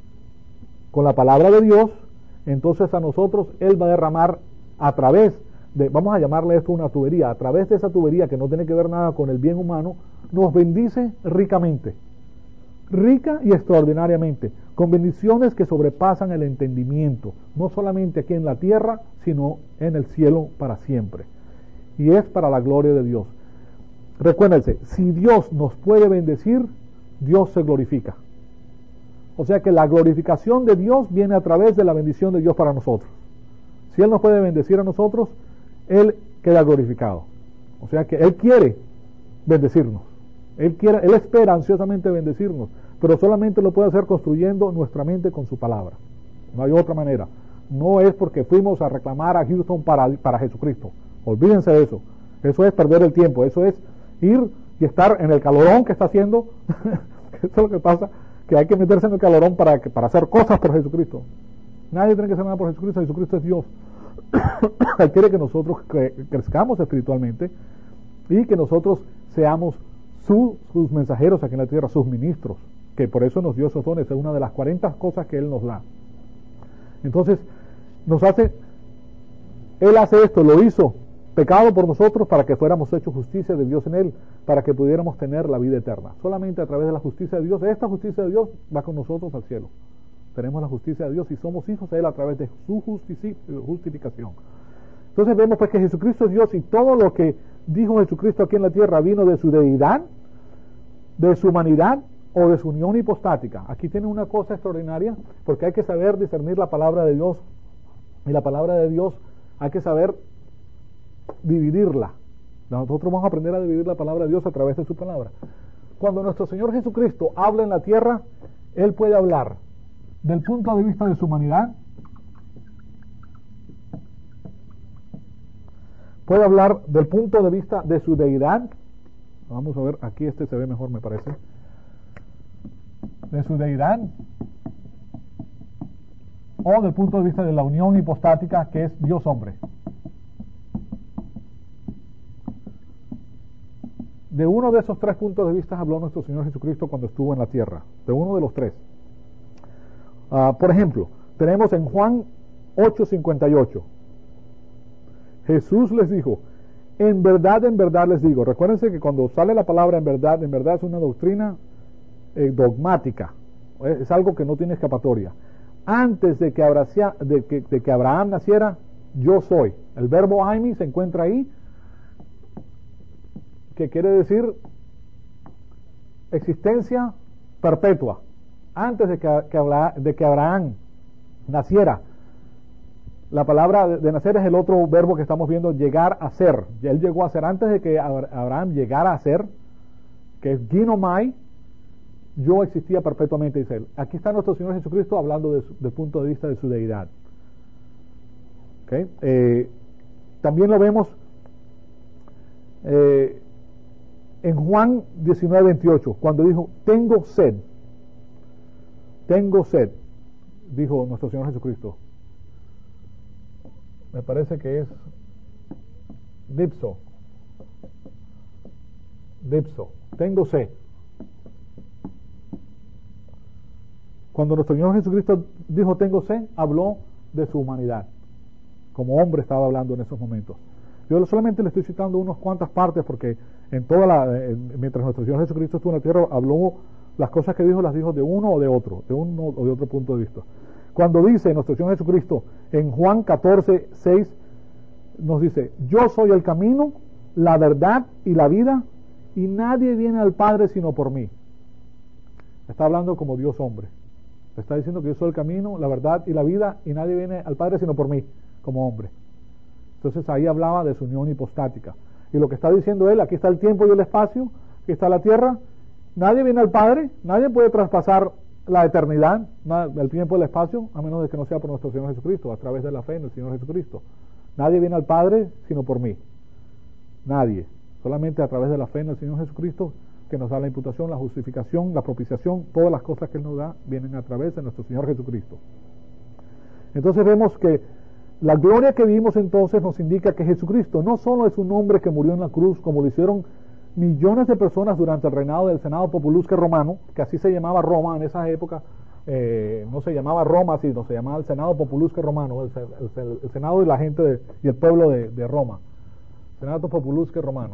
Speaker 1: con la palabra de Dios, entonces a nosotros Él va a derramar a través de, vamos a llamarle esto una tubería, a través de esa tubería que no tiene que ver nada con el bien humano, nos bendice ricamente, rica y extraordinariamente, con bendiciones que sobrepasan el entendimiento, no solamente aquí en la tierra, sino en el cielo para siempre. Y es para la gloria de Dios. Recuérdense, si Dios nos puede bendecir, Dios se glorifica. O sea que la glorificación de Dios viene a través de la bendición de Dios para nosotros. Si Él nos puede bendecir a nosotros, Él queda glorificado. O sea que Él quiere bendecirnos. Él quiere, Él espera ansiosamente bendecirnos, pero solamente lo puede hacer construyendo nuestra mente con su palabra. No hay otra manera. No es porque fuimos a reclamar a Houston para, para Jesucristo. Olvídense de eso. Eso es perder el tiempo. Eso es ir y estar en el calorón que está haciendo. Eso es lo que pasa, que hay que meterse en el calorón para, que, para hacer cosas por Jesucristo. Nadie tiene que hacer nada por Jesucristo. Jesucristo es Dios. Él quiere que nosotros cre crezcamos espiritualmente y que nosotros seamos su, sus mensajeros aquí en la tierra, sus ministros, que por eso nos dio esos dones. Es una de las cuarenta cosas que Él nos da. Entonces, nos hace, Él hace esto, lo hizo pecado por nosotros para que fuéramos hechos justicia de Dios en Él, para que pudiéramos tener la vida eterna. Solamente a través de la justicia de Dios, esta justicia de Dios va con nosotros al cielo. Tenemos la justicia de Dios y somos hijos de Él a través de su justificación. Entonces vemos pues que Jesucristo es Dios, y todo lo que dijo Jesucristo aquí en la tierra vino de su deidad, de su humanidad o de su unión hipostática. Aquí tiene una cosa extraordinaria, porque hay que saber discernir la palabra de Dios, y la palabra de Dios hay que saber dividirla. Nosotros vamos a aprender a dividir la palabra de Dios a través de su palabra. Cuando nuestro Señor Jesucristo habla en la tierra, Él puede hablar del punto de vista de su humanidad, puede hablar del punto de vista de su deidad. Vamos a ver, aquí este se ve mejor, me parece. De su deidad, o del punto de vista de la unión hipostática, que es Dios hombre. de uno de esos tres puntos de vista habló nuestro Señor Jesucristo cuando estuvo en la tierra, de uno de los tres. Uh, por ejemplo, tenemos en Juan ocho cincuenta y ocho, Jesús les dijo, en verdad, en verdad les digo. Recuérdense que cuando sale la palabra en verdad, en verdad es una doctrina eh, dogmática, es, es algo que no tiene escapatoria. Antes de que, Abracia, de, que, de que Abraham naciera, yo soy. El verbo aimi se encuentra ahí, que quiere decir existencia perpetua. Antes de que, que, de que Abraham naciera, la palabra de, de nacer es el otro verbo que estamos viendo, llegar a ser. Él llegó a ser antes de que Abraham llegara a ser, que es ginomai, yo existía perpetuamente, dice él. Aquí está nuestro Señor Jesucristo hablando de su, del punto de vista de su deidad. ¿Okay? Eh, también lo vemos eh, en Juan diecinueve veintiocho, cuando dijo, tengo sed, tengo sed, dijo nuestro Señor Jesucristo. Me parece que es dipso, dipso, tengo sed. Cuando nuestro Señor Jesucristo dijo tengo sed, habló de su humanidad. Como hombre estaba hablando en esos momentos. Yo solamente le estoy citando unas cuantas partes porque en toda la, eh, mientras nuestro Señor Jesucristo estuvo en la tierra, habló las cosas que dijo, las dijo de uno o de otro, de uno o de otro punto de vista. Cuando dice nuestro Señor Jesucristo en Juan catorce seis, nos dice, yo soy el camino, la verdad y la vida, y nadie viene al Padre sino por mí. Está hablando como Dios hombre. Está diciendo que yo soy el camino, la verdad y la vida, y nadie viene al Padre sino por mí, como hombre. Entonces ahí hablaba de su unión hipostática. Y lo que está diciendo él, aquí está el tiempo y el espacio, aquí está la tierra, nadie viene al Padre, nadie puede traspasar la eternidad, el tiempo y el espacio, a menos de que no sea por nuestro Señor Jesucristo, a través de la fe en el Señor Jesucristo. Nadie viene al Padre sino por mí. Nadie. Solamente a través de la fe en el Señor Jesucristo, que nos da la imputación, la justificación, la propiciación, todas las cosas que Él nos da, vienen a través de nuestro Señor Jesucristo. Entonces vemos que la gloria que vimos entonces nos indica que Jesucristo no solo es un hombre que murió en la cruz, como lo hicieron millones de personas durante el reinado del Senado Populusque Romano, que así se llamaba Roma en esa época, eh, no se llamaba Roma, sino se llamaba el Senado Populusque Romano, el, el, el Senado de la gente de, y el pueblo de, de Roma, Senado Populusque Romano.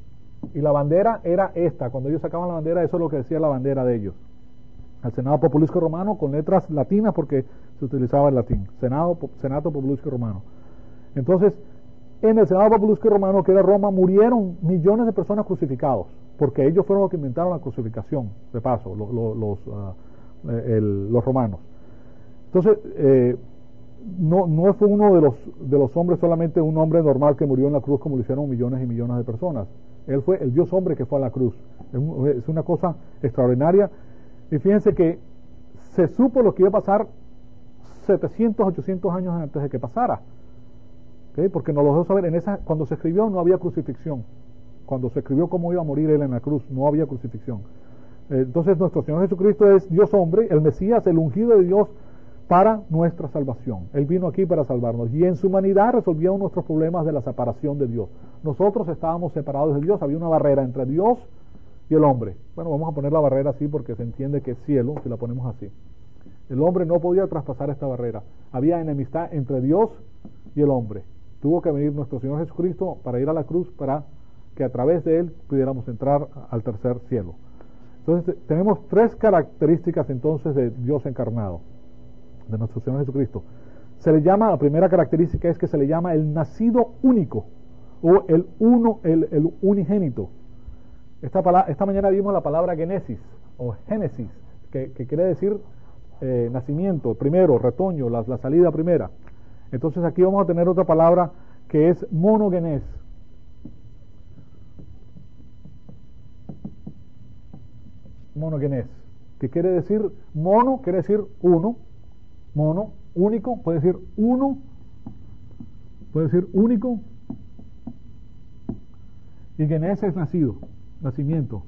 Speaker 1: Y la bandera era esta, cuando ellos sacaban la bandera, eso es lo que decía la bandera de ellos. El Senado Populusque Romano con letras latinas porque se utilizaba el latín, Senado, Senato Populusque Romano. Entonces, en el Senado Populusque Romano, que era Roma, murieron millones de personas crucificados, porque ellos fueron los que inventaron la crucificación, de paso, los, los, uh, el, los romanos. Entonces, eh, no, no fue uno de los, de los hombres, solamente un hombre normal que murió en la cruz como lo hicieron millones y millones de personas. Él fue el Dios hombre que fue a la cruz. Es una cosa extraordinaria. Y fíjense que se supo lo que iba a pasar setecientos, ochocientos años antes de que pasara. ¿Okay? Porque nos lo dejó saber, en esa, cuando se escribió no había crucifixión. Cuando se escribió cómo iba a morir Él en la cruz, no había crucifixión. Eh, entonces nuestro Señor Jesucristo es Dios hombre, el Mesías, el ungido de Dios para nuestra salvación. Él vino aquí para salvarnos. Y en su humanidad resolvió nuestros problemas de la separación de Dios. Nosotros estábamos separados de Dios, había una barrera entre Dios y el hombre. Bueno, vamos a poner la barrera así porque se entiende que es cielo, si la ponemos así. El hombre no podía traspasar esta barrera. Había enemistad entre Dios y el hombre. Tuvo que venir nuestro Señor Jesucristo para ir a la cruz, para que a través de Él pudiéramos entrar al tercer cielo. Entonces tenemos tres características entonces de Dios encarnado, de nuestro Señor Jesucristo. Se le llama, la primera característica es que se le llama el nacido único, o el uno, el, el unigénito. Esta, palabra, esta mañana vimos la palabra genesis, o génesis, que, que quiere decir eh, nacimiento, primero, retoño, la, la salida primera. Entonces aquí vamos a tener otra palabra que es monogenes. Monogenes, que quiere decir, mono quiere decir uno, mono, único, puede decir uno, puede decir único, y genes es nacido, nacimiento.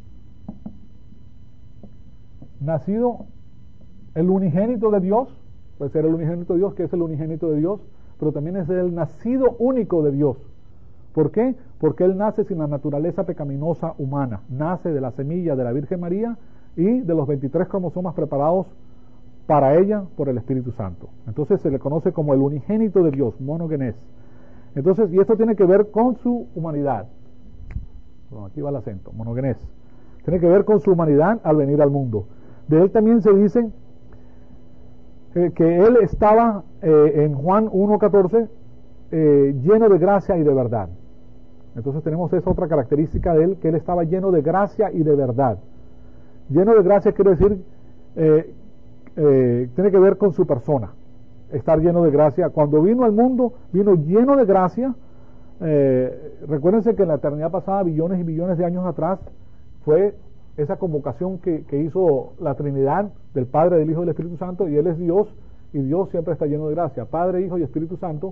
Speaker 1: Nacido, el unigénito de Dios, puede ser el unigénito de Dios, que es el unigénito de Dios, pero también es el nacido único de Dios, ¿Por qué? Porque Él nace sin la naturaleza pecaminosa humana, nace de la semilla de la Virgen María y de los veintitrés cromosomas preparados para ella por el Espíritu Santo. Entonces se le conoce como el unigénito de Dios, monogenes. Entonces, y esto tiene que ver con su humanidad. Bueno, aquí va el acento, monogenes. Tiene que ver con su humanidad al venir al mundo. De Él también se dice eh, que Él estaba eh, en Juan uno catorce eh, lleno de gracia y de verdad. Entonces tenemos esa otra característica de Él, que Él estaba lleno de gracia y de verdad. Lleno de gracia quiere decir, eh, eh, tiene que ver con su persona, estar lleno de gracia. Cuando vino al mundo, vino lleno de gracia. Eh, recuérdense que en la eternidad pasada, billones y billones de años atrás, fue esa convocación que, que hizo la Trinidad del Padre, del Hijo y del Espíritu Santo, y Él es Dios, y Dios siempre está lleno de gracia. Padre, Hijo y Espíritu Santo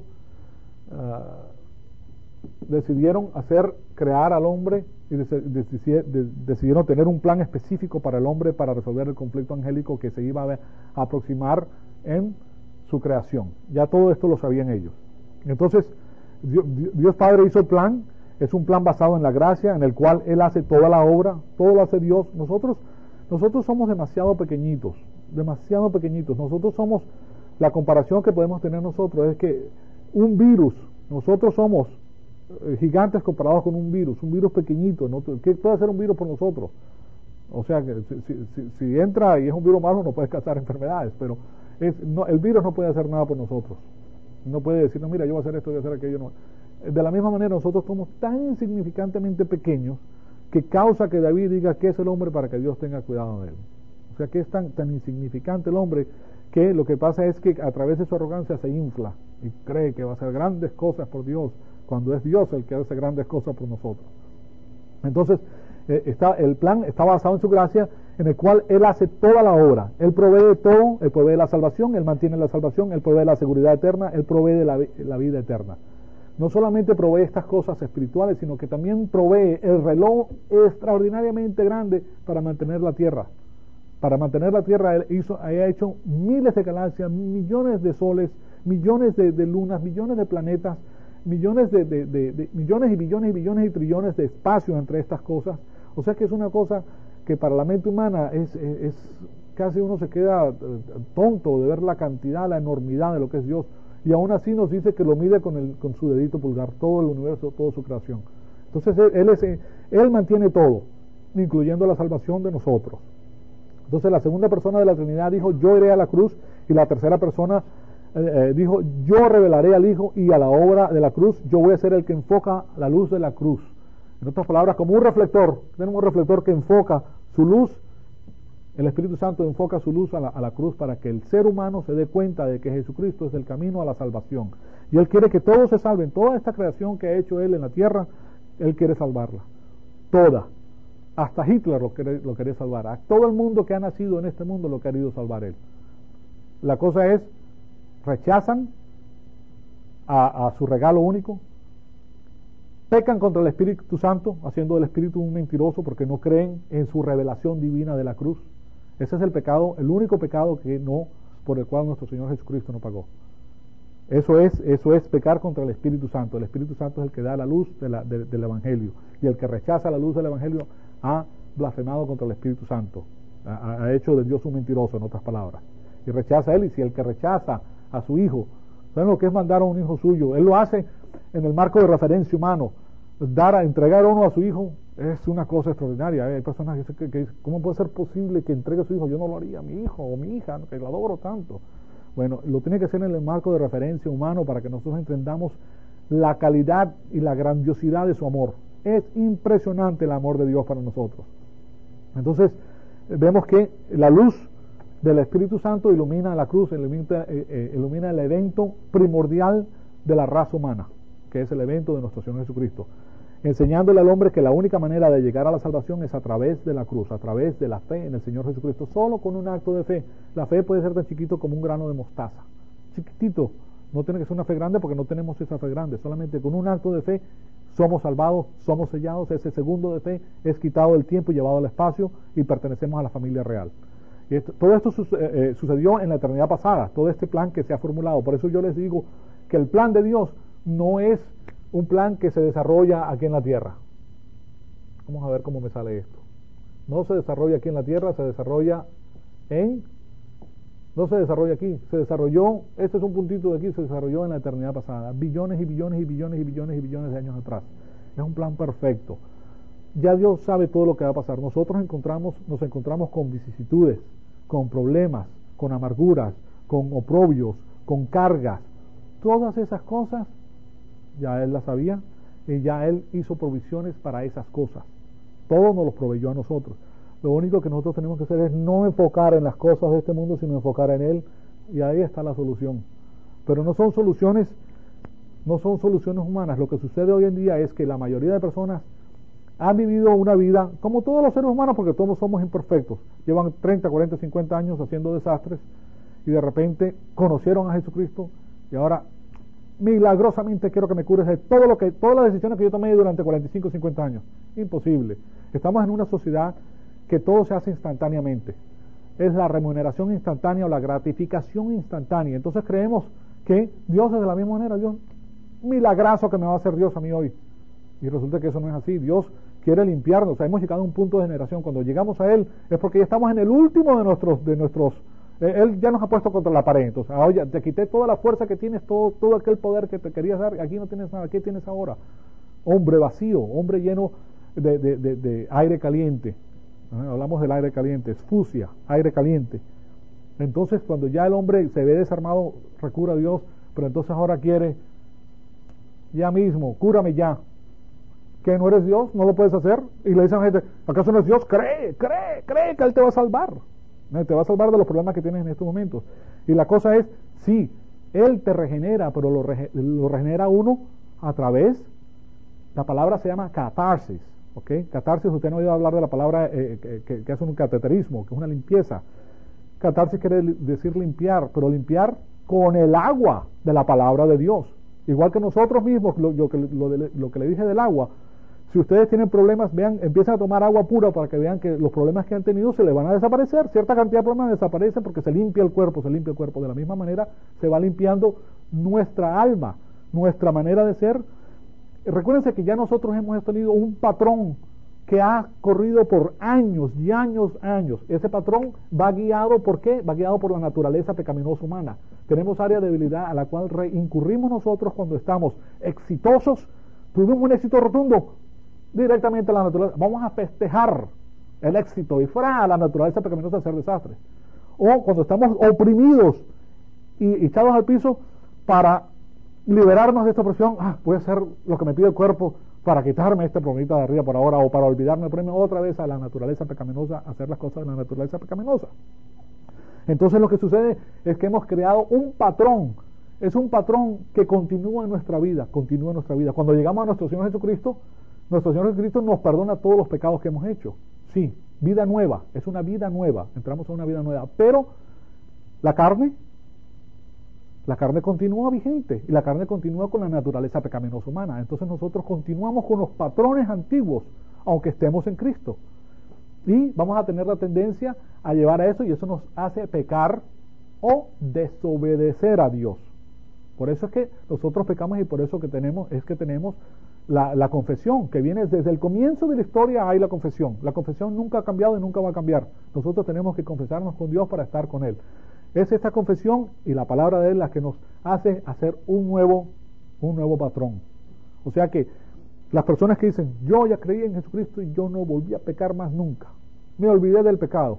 Speaker 1: uh, decidieron hacer, crear al hombre, y decidieron tener un plan específico para el hombre para resolver el conflicto angélico que se iba a, a aproximar en su creación. Ya todo esto lo sabían ellos. Entonces, Dios, Dios Padre hizo el plan. Es un plan basado en la gracia, en el cual Él hace toda la obra, todo lo hace Dios. Nosotros, nosotros somos demasiado pequeñitos, demasiado pequeñitos. Nosotros somos, la comparación que podemos tener nosotros es que un virus, nosotros somos eh, gigantes comparados con un virus, un virus pequeñito, ¿no? ¿Qué puede hacer un virus por nosotros? O sea, que si, si, si entra y es un virus malo, no puede causar enfermedades, pero es, no, el virus no puede hacer nada por nosotros. No puede decir, no, mira, yo voy a hacer esto, voy a hacer aquello, no. De la misma manera, nosotros somos tan insignificantemente pequeños que causa que David diga que es el hombre para que Dios tenga cuidado de él. O sea, que es tan, tan insignificante el hombre que lo que pasa es que a través de su arrogancia se infla y cree que va a hacer grandes cosas por Dios, cuando es Dios el que hace grandes cosas por nosotros. Entonces, eh, está, el plan está basado en su gracia, en el cual Él hace toda la obra. Él provee de todo, Él provee la salvación, Él mantiene la salvación, Él provee la seguridad eterna, Él provee de la, la vida eterna. No solamente provee estas cosas espirituales, sino que también provee el reloj extraordinariamente grande para mantener la tierra. Para mantener la tierra, Él hizo, ha hecho miles de galaxias, millones de soles, millones de, de lunas, millones de planetas, millones de, de, de, de millones y billones y billones y trillones de espacio entre estas cosas. O sea que es una cosa que para la mente humana es, es, es casi uno se queda tonto de ver la cantidad, la enormidad de lo que es Dios. Y aún así nos dice que lo mide con, el, con su dedito pulgar, todo el universo, toda su creación. Entonces él, él, es, él mantiene todo, incluyendo la salvación de nosotros. Entonces la segunda persona de la Trinidad dijo, yo iré a la cruz, y la tercera persona eh, eh, dijo, yo revelaré al Hijo, y a la obra de la cruz yo voy a ser el que enfoca la luz de la cruz. En otras palabras, como un reflector, tenemos un reflector que enfoca su luz. El Espíritu Santo enfoca su luz a la, a la cruz para que el ser humano se dé cuenta de que Jesucristo es el camino a la salvación. Y Él quiere que todos se salven. Toda esta creación que ha hecho Él en la tierra, Él quiere salvarla. Toda. Hasta Hitler lo quiere, lo quiere salvar. A todo el mundo que ha nacido en este mundo lo ha querido salvar Él. La cosa es, rechazan a, a su regalo único, pecan contra el Espíritu Santo, haciendo del Espíritu un mentiroso porque no creen en su revelación divina de la cruz. Ese es el pecado, el único pecado que no, por el cual nuestro Señor Jesucristo no pagó. Eso es, eso es pecar contra el Espíritu Santo. El Espíritu Santo es el que da la luz de la, de, del Evangelio, y el que rechaza la luz del Evangelio ha blasfemado contra el Espíritu Santo, ha, ha hecho de Dios un mentiroso, en otras palabras, y rechaza a Él. Y si el que rechaza a su Hijo, ¿saben lo que es mandar a un hijo suyo? Él lo hace en el marco de referencia humano. Dar a entregar uno a su hijo es una cosa extraordinaria. Hay personas que dicen, que, que, ¿cómo puede ser posible que entregue a su hijo? Yo no lo haría, mi hijo o mi hija, que lo adoro tanto. Bueno, lo tiene que hacer en el marco de referencia humano para que nosotros entendamos la calidad y la grandiosidad de su amor. Es impresionante el amor de Dios para nosotros. Entonces, vemos que la luz del Espíritu Santo ilumina la cruz, ilumina, eh, eh, ilumina el evento primordial de la raza humana, que es el evento de nuestro Señor Jesucristo, enseñándole al hombre que la única manera de llegar a la salvación es a través de la cruz, a través de la fe en el Señor Jesucristo, solo con un acto de fe. La fe puede ser tan chiquito como un grano de mostaza, chiquitito. No tiene que ser una fe grande porque no tenemos esa fe grande. Solamente con un acto de fe somos salvados, somos sellados. Ese segundo de fe es quitado del tiempo y llevado al espacio y pertenecemos a la familia real. Y esto, todo esto su, eh, sucedió en la eternidad pasada, todo este plan que se ha formulado. Por eso yo les digo que el plan de Dios no es un plan que se desarrolla aquí en la tierra. Vamos a ver cómo me sale esto. No se desarrolla aquí en la tierra, se desarrolla en... No se desarrolla aquí, se desarrolló, este es un puntito de aquí, se desarrolló en la eternidad pasada, billones y billones y billones y billones y billones de años atrás. Es un plan perfecto. Ya Dios sabe todo lo que va a pasar. Nosotros encontramos, nos encontramos con vicisitudes, con problemas, con amarguras, con oprobios, con cargas. Todas esas cosas ya Él las sabía y ya Él hizo provisiones para esas cosas. Todo nos los proveyó a nosotros. Lo único que nosotros tenemos que hacer es no enfocar en las cosas de este mundo, sino enfocar en Él, y ahí está la solución. Pero no son soluciones, no son soluciones humanas. Lo que sucede hoy en día es que la mayoría de personas han vivido una vida, como todos los seres humanos, porque todos somos imperfectos, llevan treinta, cuarenta, cincuenta años haciendo desastres, y de repente conocieron a Jesucristo, y ahora milagrosamente quiero que me cures de todo lo que, todas las decisiones que yo tomé durante cuarenta y cinco, cincuenta años. Imposible. Estamos en una sociedad que todo se hace instantáneamente. Es la remuneración instantánea o la gratificación instantánea. Entonces creemos que Dios es de la misma manera. Dios, milagroso que me va a hacer Dios a mí hoy. Y resulta que eso no es así. Dios quiere limpiarnos. O sea, hemos llegado a un punto de generación. Cuando llegamos a Él es porque ya estamos en el último de nuestros... De nuestros eh, Él ya nos ha puesto contra la pared. Entonces, ah, oye, te quité toda la fuerza que tienes, todo, todo aquel poder que te querías dar. Aquí no tienes nada. ¿Qué tienes ahora? Hombre vacío, hombre lleno de, de, de, de aire caliente. Hablamos del aire caliente, es fusia, aire caliente. Entonces cuando ya el hombre se ve desarmado, recurre a Dios, pero entonces ahora quiere, ya mismo, cúrame ya. ¿Que no eres Dios? ¿No lo puedes hacer? Y le dicen a la gente, ¿acaso no es Dios? Cree, cree, cree que Él te va a salvar. Te va a salvar de los problemas que tienes en estos momentos. Y la cosa es, sí, Él te regenera, pero lo, rege, lo regenera uno a través, la palabra se llama catarsis. ¿Okay? Catarsis, usted no ha oído hablar de la palabra eh, que, que, que es un cateterismo, que es una limpieza. Catarsis quiere decir limpiar, pero limpiar con el agua de la palabra de Dios. Igual que nosotros mismos, lo, lo, que, lo, de, lo que le dije del agua, si ustedes tienen problemas, vean, empiezan a tomar agua pura para que vean que los problemas que han tenido se les van a desaparecer. Cierta cantidad de problemas desaparecen porque se limpia el cuerpo, se limpia el cuerpo. De la misma manera se va limpiando nuestra alma, nuestra manera de ser. Recuérdense que ya nosotros hemos tenido un patrón que ha corrido por años y años, años. Ese patrón va guiado, ¿por qué? Va guiado por la naturaleza pecaminosa humana. Tenemos área de debilidad a la cual incurrimos nosotros cuando estamos exitosos, tuvimos un éxito rotundo, directamente a la naturaleza. Vamos a festejar el éxito y fuera a la naturaleza pecaminosa a hacer desastres. O cuando estamos oprimidos y echados al piso para liberarnos de esta presión, ah, voy a hacer lo que me pide el cuerpo para quitarme este problemita de arriba por ahora, o para olvidarme el premio otra vez a la naturaleza pecaminosa, hacer las cosas de la naturaleza pecaminosa. Entonces lo que sucede es que hemos creado un patrón, es un patrón que continúa en nuestra vida, continúa en nuestra vida. Cuando llegamos a nuestro Señor Jesucristo, nuestro Señor Jesucristo nos perdona todos los pecados que hemos hecho. Sí, vida nueva, es una vida nueva, entramos a una vida nueva, pero la carne, La carne continúa vigente y la carne continúa con la naturaleza pecaminosa humana. Entonces nosotros continuamos con los patrones antiguos, aunque estemos en Cristo. Y vamos a tener la tendencia a llevar a eso, y eso nos hace pecar o desobedecer a Dios. Por eso es que nosotros pecamos, y por eso que tenemos es que tenemos la, la confesión, que viene desde el comienzo de la historia. Hay la confesión. La confesión nunca ha cambiado y nunca va a cambiar. Nosotros tenemos que confesarnos con Dios para estar con Él. Es esta confesión y la palabra de Él la que nos hace hacer un nuevo, un nuevo patrón. O sea que las personas que dicen, yo ya creí en Jesucristo y yo no volví a pecar más nunca, me olvidé del pecado,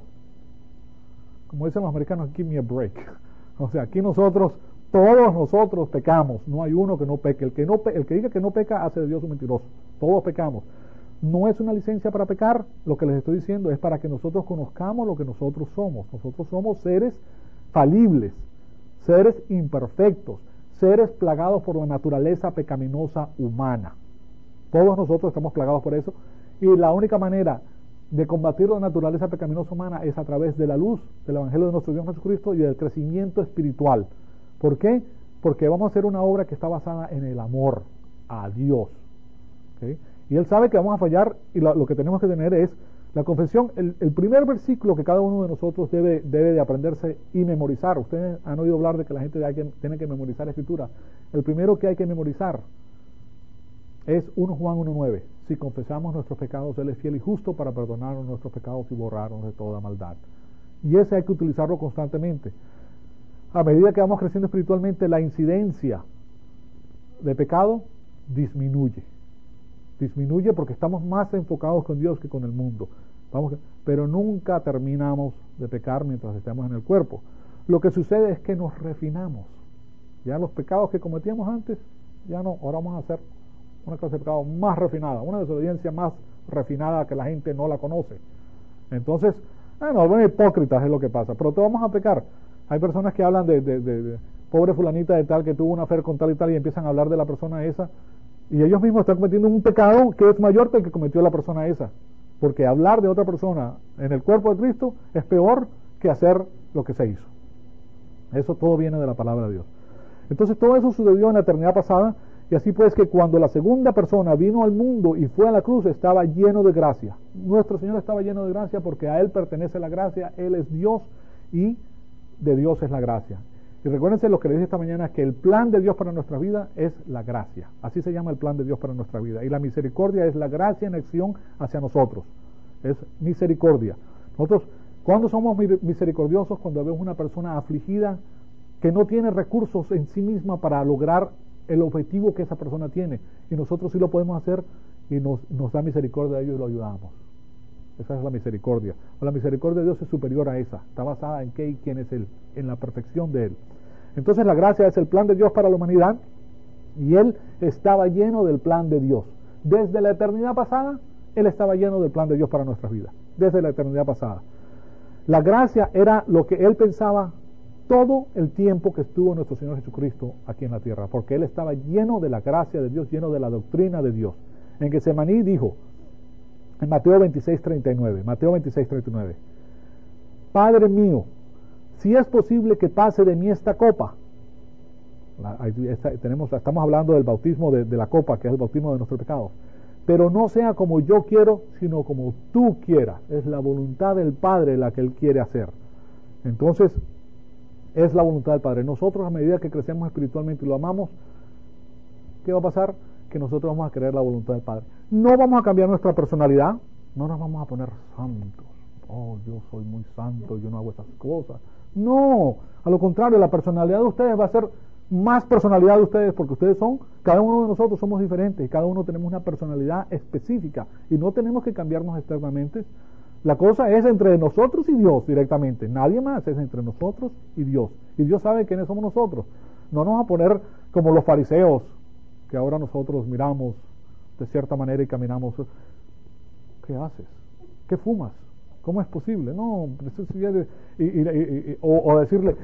Speaker 1: como dicen los americanos, give me a break. O sea, aquí nosotros, todos nosotros pecamos, no hay uno que no peque. El que, no pe el que diga que no peca hace de Dios un mentiroso. Todos pecamos. No es una licencia para pecar, lo que les estoy diciendo es para que nosotros conozcamos lo que nosotros somos. Nosotros somos seres falibles, seres imperfectos, seres plagados por la naturaleza pecaminosa humana. Todos nosotros estamos plagados por eso, y la única manera de combatir la naturaleza pecaminosa humana es a través de la luz del Evangelio de nuestro Dios Jesucristo y del crecimiento espiritual. ¿Por qué? Porque vamos a hacer una obra que está basada en el amor a Dios. ¿Okay? Y Él sabe que vamos a fallar, y lo, lo que tenemos que tener es la confesión. El, el primer versículo que cada uno de nosotros debe, debe de aprenderse y memorizar. Ustedes han oído hablar de que la gente hay que, tiene que memorizar escritura. El primero que hay que memorizar es primero Juan uno nueve. Si confesamos nuestros pecados, Él es fiel y justo para perdonarnos nuestros pecados y borrarnos de toda maldad. Y ese hay que utilizarlo constantemente. A medida que vamos creciendo espiritualmente, la incidencia de pecado disminuye. Disminuye porque estamos más enfocados con Dios que con el mundo. Vamos, pero nunca terminamos de pecar mientras estemos en el cuerpo. Lo que sucede es que nos refinamos. Ya los pecados que cometíamos antes, ya no, ahora vamos a hacer una clase de pecado más refinada, una desobediencia más refinada que la gente no la conoce. Entonces, bueno, bueno, hipócritas es lo que pasa, pero todos vamos a pecar. Hay personas que hablan de, de, de, de pobre fulanita de tal que tuvo una afer con tal y tal y empiezan a hablar de la persona esa y ellos mismos están cometiendo un pecado que es mayor que el que cometió la persona esa, porque hablar de otra persona en el cuerpo de Cristo es peor que hacer lo que se hizo. Eso todo viene de la palabra de Dios. Entonces todo eso sucedió en la eternidad pasada, y así pues que cuando la segunda persona vino al mundo y fue a la cruz, estaba lleno de gracia. Nuestro Señor estaba lleno de gracia porque a Él pertenece la gracia, Él es Dios y de Dios es la gracia. Y recuérdense lo que les dije esta mañana, que el plan de Dios para nuestra vida es la gracia. Así se llama el plan de Dios para nuestra vida. Y la misericordia es la gracia en acción hacia nosotros. Es misericordia. Nosotros, ¿cuándo somos misericordiosos? Cuando vemos una persona afligida que no tiene recursos en sí misma para lograr el objetivo que esa persona tiene, y nosotros sí lo podemos hacer y nos, nos da misericordia de ellos y lo ayudamos. Esa es la misericordia. La misericordia de Dios es superior a esa, está basada en qué y quién es Él, en la perfección de Él. Entonces la gracia es el plan de Dios para la humanidad, y Él estaba lleno del plan de Dios. Desde la eternidad pasada, Él estaba lleno del plan de Dios para nuestras vidas, desde la eternidad pasada. La gracia era lo que Él pensaba todo el tiempo que estuvo nuestro Señor Jesucristo aquí en la tierra, porque Él estaba lleno de la gracia de Dios, lleno de la doctrina de Dios. En Getsemaní dijo, en Mateo veintiséis, treinta y nueve, Mateo veintiséis, treinta y nueve, Padre mío, si es posible que pase de mí esta copa. La, esta, tenemos, estamos hablando del bautismo de, de la copa, que es el bautismo de nuestros pecados. Pero no sea como yo quiero, sino como tú quieras. Es la voluntad del Padre la que Él quiere hacer. Entonces, es la voluntad del Padre. Nosotros, a medida que crecemos espiritualmente y lo amamos, ¿qué va a pasar? Que nosotros vamos a querer la voluntad del Padre. No vamos a cambiar nuestra personalidad, no nos vamos a poner santos. Oh, yo soy muy santo, yo no hago esas cosas. No, a lo contrario, la personalidad de ustedes va a ser más personalidad de ustedes, porque ustedes son, cada uno de nosotros somos diferentes, y cada uno tenemos una personalidad específica, y no tenemos que cambiarnos externamente. La cosa es entre nosotros y Dios directamente, nadie más, es entre nosotros y Dios, y Dios sabe quiénes somos nosotros. No nos vamos a poner como los fariseos, que ahora nosotros miramos de cierta manera y caminamos. ¿Qué haces? ¿Qué fumas? ¿Cómo es posible? No, y, y, y, y, o, o decirle,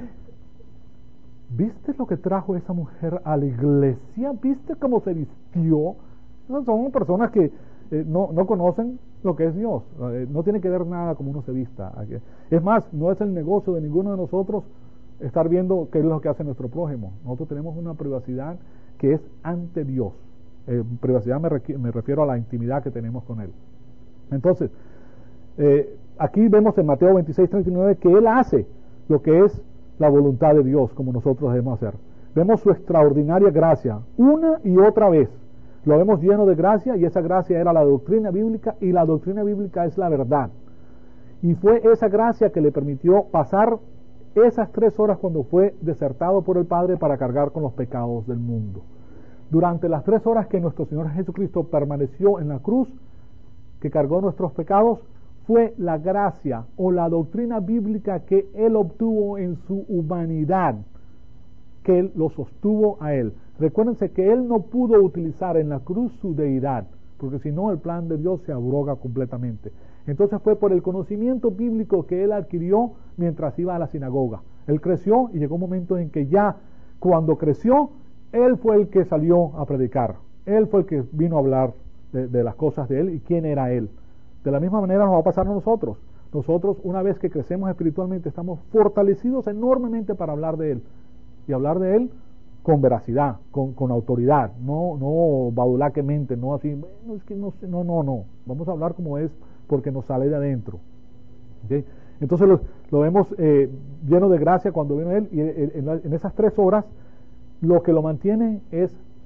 Speaker 1: ¿viste lo que trajo esa mujer a la iglesia? ¿Viste cómo se vistió? Son personas que eh, no, no conocen lo que es Dios. Eh, no tiene que ver nada como uno se vista. Es más, no es el negocio de ninguno de nosotros estar viendo qué es lo que hace nuestro prójimo. Nosotros tenemos una privacidad que es ante Dios. Eh, privacidad me, requ- me refiero a la intimidad que tenemos con Él. Entonces, eh, aquí vemos en Mateo veintiséis, treinta y nueve que Él hace lo que es la voluntad de Dios, como nosotros debemos hacer. Vemos su extraordinaria gracia una y otra vez. Lo vemos lleno de gracia, y esa gracia era la doctrina bíblica, y la doctrina bíblica es la verdad. Y fue esa gracia que le permitió pasar esas tres horas cuando fue desertado por el Padre para cargar con los pecados del mundo. Durante las tres horas que nuestro Señor Jesucristo permaneció en la cruz, que cargó nuestros pecados, fue la gracia o la doctrina bíblica que Él obtuvo en su humanidad, que Él lo sostuvo a Él. Recuérdense que Él no pudo utilizar en la cruz su deidad, porque si no el plan de Dios se abroga completamente. Entonces fue por el conocimiento bíblico que Él adquirió mientras iba a la sinagoga. Él creció y llegó un momento en que ya, cuando creció, Él fue el que salió a predicar. Él fue el que vino a hablar de, de las cosas de Él y quién era Él. De la misma manera nos va a pasar a nosotros. Nosotros, una vez que crecemos espiritualmente, estamos fortalecidos enormemente para hablar de Él. Y hablar de Él con veracidad, con, con autoridad, no, no baudulaquemente, no así, bueno, es que no sé, no, no, no. Vamos a hablar como es, porque nos sale de adentro. ¿Okay? Entonces lo, lo vemos eh, lleno de gracia cuando viene Él, y en, en, en esas tres horas lo que lo mantiene es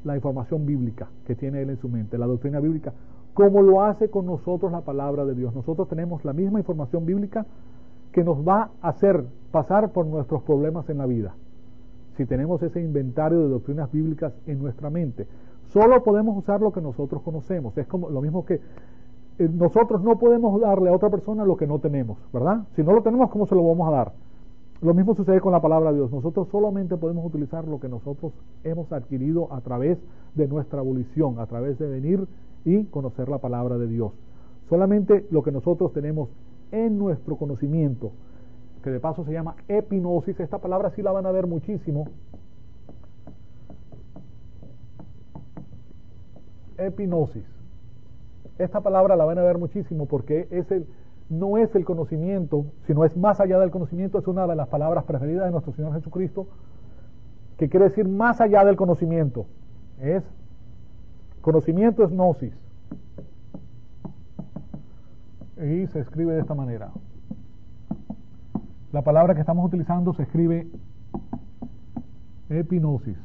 Speaker 1: la información bíblica que tiene él en su mente, la doctrina bíblica, como lo hace con nosotros la palabra de Dios. Nosotros tenemos la misma información bíblica que nos va a hacer pasar por nuestros problemas en la vida. Si tenemos ese inventario de doctrinas bíblicas en nuestra mente, solo podemos usar lo que nosotros conocemos. Es como lo mismo que eh, nosotros no podemos darle a otra persona lo que no tenemos, ¿verdad? Si no lo tenemos, ¿cómo se lo vamos a dar? Lo mismo sucede con la palabra de Dios. Nosotros solamente podemos utilizar lo que nosotros hemos adquirido a través de nuestra abolición, a través de venir y conocer la palabra de Dios. Solamente lo que nosotros tenemos en nuestro conocimiento, que de paso se llama epignosis. Esta palabra sí la van a ver muchísimo. Epignosis. Esta palabra la van a ver muchísimo porque es el, no es el conocimiento, sino es más allá del conocimiento. Es una de las palabras preferidas de nuestro Señor Jesucristo, que quiere decir más allá del conocimiento. Es conocimiento es gnosis. Y se escribe de esta manera. La palabra que estamos utilizando se escribe epignosis.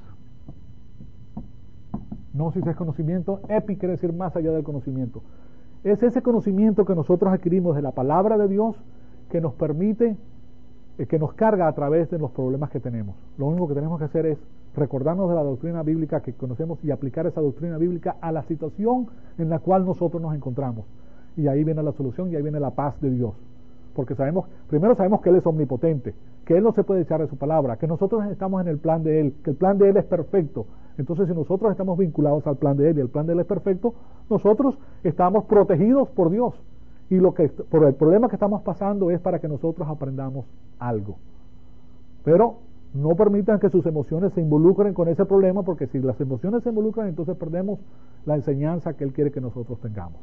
Speaker 1: Gnosis es conocimiento, epi quiere decir más allá del conocimiento. Es ese conocimiento que nosotros adquirimos de la palabra de Dios que nos permite, eh, que nos carga a través de los problemas que tenemos. Lo único que tenemos que hacer es recordarnos de la doctrina bíblica que conocemos y aplicar esa doctrina bíblica a la situación en la cual nosotros nos encontramos. Y ahí viene la solución y ahí viene la paz de Dios. Porque sabemos, primero sabemos que Él es omnipotente, que Él no se puede echar de su palabra, que nosotros estamos en el plan de Él, que el plan de Él es perfecto. Entonces, si nosotros estamos vinculados al plan de Él y el plan de Él es perfecto, nosotros estamos protegidos por Dios. Y lo que por el problema que estamos pasando es para que nosotros aprendamos algo. Pero no permitan que sus emociones se involucren con ese problema, porque si las emociones se involucran, entonces perdemos la enseñanza que Él quiere que nosotros tengamos.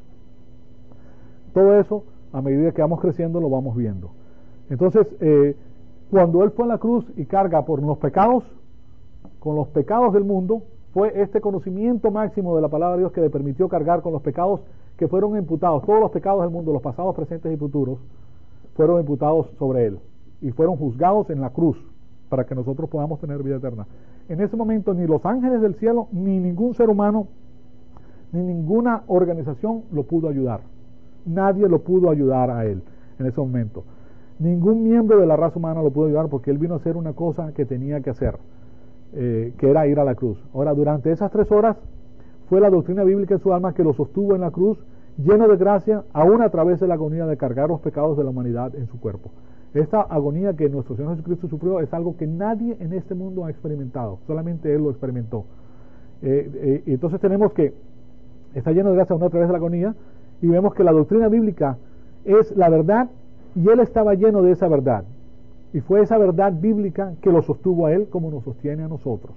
Speaker 1: Todo eso, a medida que vamos creciendo, lo vamos viendo. Entonces, eh, cuando Él fue a la cruz y carga por los pecados, con los pecados del mundo, fue este conocimiento máximo de la palabra de Dios que le permitió cargar con los pecados que fueron imputados. Todos los pecados del mundo, los pasados, presentes y futuros, fueron imputados sobre Él y fueron juzgados en la cruz para que nosotros podamos tener vida eterna. En ese momento ni los ángeles del cielo, ni ningún ser humano, ni ninguna organización lo pudo ayudar. Nadie lo pudo ayudar a Él en ese momento. Ningún miembro de la raza humana lo pudo ayudar porque Él vino a hacer una cosa que tenía que hacer, eh, que era ir a la cruz. Ahora, durante esas tres horas fue la doctrina bíblica en su alma que lo sostuvo en la cruz, lleno de gracia, aún a través de la agonía de cargar los pecados de la humanidad en su cuerpo. Esta agonía que nuestro Señor Jesucristo sufrió es algo que nadie en este mundo ha experimentado, solamente Él lo experimentó. Eh, eh, entonces tenemos que está lleno de gracia aún a través de la agonía, y vemos que la doctrina bíblica es la verdad, y Él estaba lleno de esa verdad. Y fue esa verdad bíblica que lo sostuvo a Él como nos sostiene a nosotros.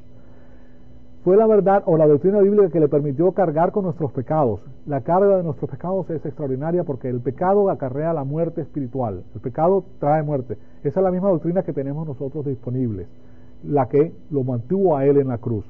Speaker 1: Fue la verdad o la doctrina bíblica que le permitió cargar con nuestros pecados. La carga de nuestros pecados es extraordinaria porque el pecado acarrea la muerte espiritual. El pecado trae muerte. Esa es la misma doctrina que tenemos nosotros disponibles, la que lo mantuvo a Él en la cruz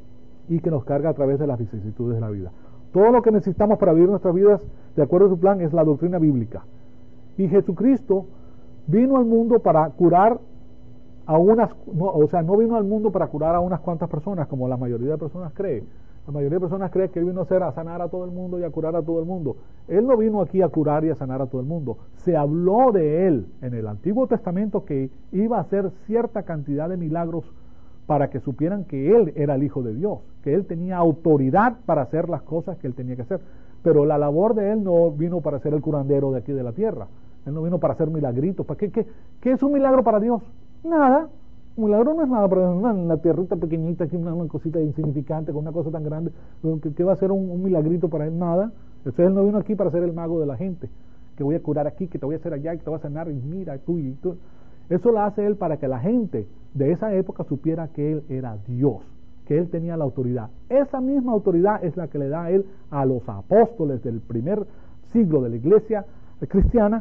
Speaker 1: y que nos carga a través de las vicisitudes de la vida. Todo lo que necesitamos para vivir nuestras vidas de acuerdo a su plan es la doctrina bíblica. Y Jesucristo vino al mundo para curar a unas, no, o sea, no vino al mundo para curar a unas cuantas personas, como la mayoría de personas cree. La mayoría de personas cree que Él vino a hacer, a sanar a todo el mundo y a curar a todo el mundo. Él no vino aquí a curar y a sanar a todo el mundo. Se habló de Él en el Antiguo Testamento que iba a hacer cierta cantidad de milagros para que supieran que Él era el Hijo de Dios, que Él tenía autoridad para hacer las cosas que Él tenía que hacer. Pero la labor de Él no vino para ser el curandero de aquí de la tierra. Él no vino para hacer milagritos. ¿Para qué, qué, qué es un milagro para Dios? Nada. Un milagro no es nada para una, una tierrita pequeñita, una, una cosita insignificante, con una cosa tan grande. ¿Qué, qué va a ser un, un milagrito para Él? Nada. Entonces Él no vino aquí para ser el mago de la gente, que voy a curar aquí, que te voy a hacer allá, que te voy a sanar, y mira, tú y tú. Eso lo hace Él para que la gente de esa época supiera que Él era Dios, que Él tenía la autoridad. Esa misma autoridad es la que le da a Él a los apóstoles del primer siglo de la iglesia cristiana,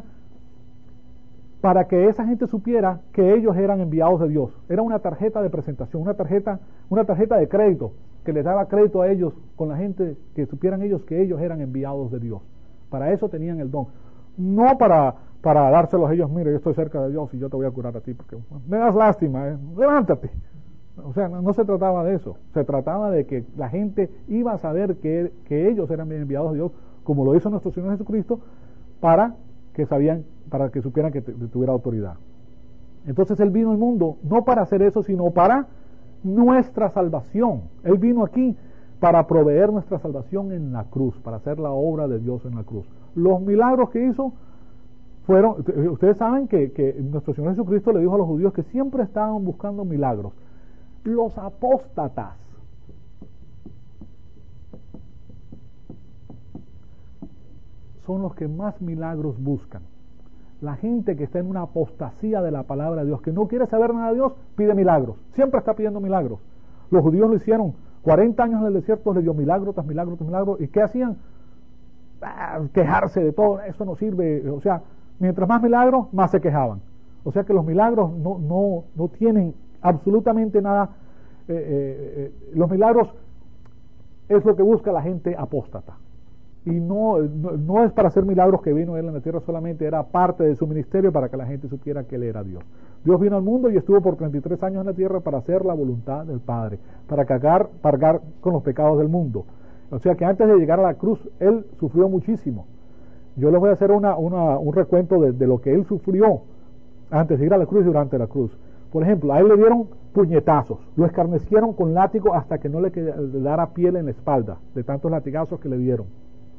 Speaker 1: para que esa gente supiera que ellos eran enviados de Dios. Era una tarjeta de presentación, una tarjeta, una tarjeta de crédito, que les daba crédito a ellos, con la gente, que supieran ellos que ellos eran enviados de Dios. Para eso tenían el don. No para, para dárselos a ellos, mire, yo estoy cerca de Dios y yo te voy a curar a ti, porque me das lástima, ¿eh? Levántate. O sea, no, no se trataba de eso, se trataba de que la gente iba a saber que, que ellos eran enviados de Dios, como lo hizo nuestro Señor Jesucristo, para que sabían, para que supieran que tuviera autoridad. Entonces Él vino al mundo no para hacer eso, sino para nuestra salvación. Él vino aquí para proveer nuestra salvación en la cruz, para hacer la obra de Dios en la cruz. Los milagros que hizo fueron, ustedes saben que, que nuestro Señor Jesucristo le dijo a los judíos que siempre estaban buscando milagros. Los apóstatas son los que más milagros buscan. La gente que está en una apostasía de la palabra de Dios, que no quiere saber nada de Dios, pide milagros. Siempre está pidiendo milagros. Los judíos lo hicieron. cuarenta años en el desierto les dio milagro tras milagro tras milagro. ¿Y qué hacían? Ah, quejarse de todo. Eso no sirve. O sea, mientras más milagros, más se quejaban. O sea que los milagros no, no, no tienen absolutamente nada. Eh, eh, eh, los milagros es lo que busca la gente apóstata. Y no, no, no es para hacer milagros que vino Él en la tierra solamente, era parte de su ministerio para que la gente supiera que Él era Dios. Dios vino al mundo y estuvo por treinta y tres años en la tierra para hacer la voluntad del Padre, para cargar, cargar con los pecados del mundo. O sea que antes de llegar a la cruz, Él sufrió muchísimo. Yo les voy a hacer una, una, un recuento de, de lo que Él sufrió antes de ir a la cruz y durante la cruz. Por ejemplo, a Él le dieron puñetazos, lo escarnecieron con látigo hasta que no le quedara piel en la espalda, de tantos latigazos que le dieron.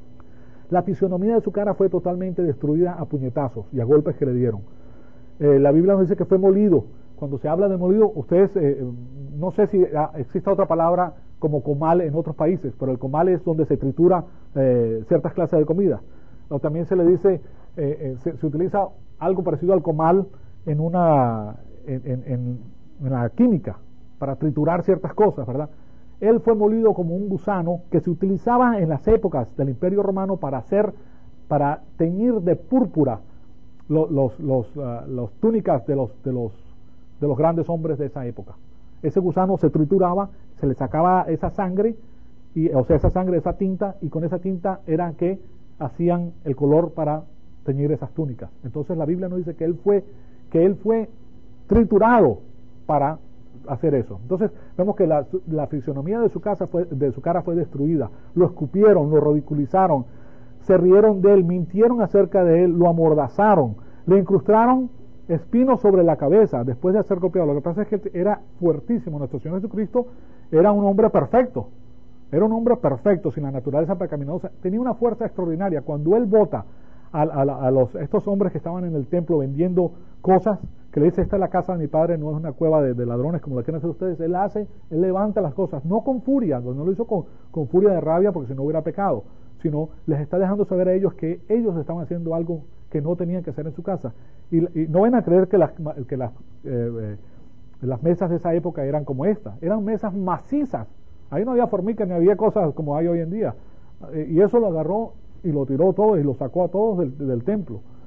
Speaker 1: La fisionomía de su cara fue totalmente destruida a puñetazos y a golpes que le dieron. Eh, la Biblia nos dice que fue molido. Cuando se habla de molido, ustedes, eh, no sé si ah, existe otra palabra como comal en otros países, pero el comal es donde se tritura eh, ciertas clases de comida. O también se le dice, eh, eh, se, se utiliza algo parecido al comal en una en, en, en, en la química, para triturar ciertas cosas, ¿verdad? Él fue molido como un gusano que se utilizaba en las épocas del Imperio Romano para hacer, para teñir de púrpura los, los, los, uh, los túnicas de los, de, los, de los grandes hombres de esa época. Ese gusano se trituraba, se le sacaba esa sangre, y, o sea, esa sangre, esa tinta, y con esa tinta era que hacían el color para teñir esas túnicas. Entonces la Biblia nos dice que él fue, que él fue triturado para hacer eso. Entonces vemos que la, la fisionomía de su, casa fue, de su cara fue destruida. Lo escupieron, lo ridiculizaron, se rieron de él, mintieron acerca de él, lo amordazaron, le incrustaron espinos sobre la cabeza después de ser golpeado. Lo que pasa es que era fuertísimo. Nuestro Señor Jesucristo era un hombre perfecto, era un hombre perfecto, sin la naturaleza pecaminosa, tenía una fuerza extraordinaria. Cuando él bota a, a, a los, estos hombres que estaban en el templo vendiendo cosas, que le dice, esta es la casa de mi padre, no es una cueva de, de ladrones como la quieren hacer ustedes, él hace, él levanta las cosas, no con furia, no lo hizo con, con furia de rabia porque si no hubiera pecado, sino les está dejando saber a ellos que ellos estaban haciendo algo que no tenían que hacer en su casa. Y, y no van a creer que las, que las, eh, eh, las mesas de esa época eran como esta, eran mesas macizas, ahí no había formica ni había cosas como hay hoy en día, eh, y eso lo agarró y lo tiró todo y lo sacó a todos del, del templo.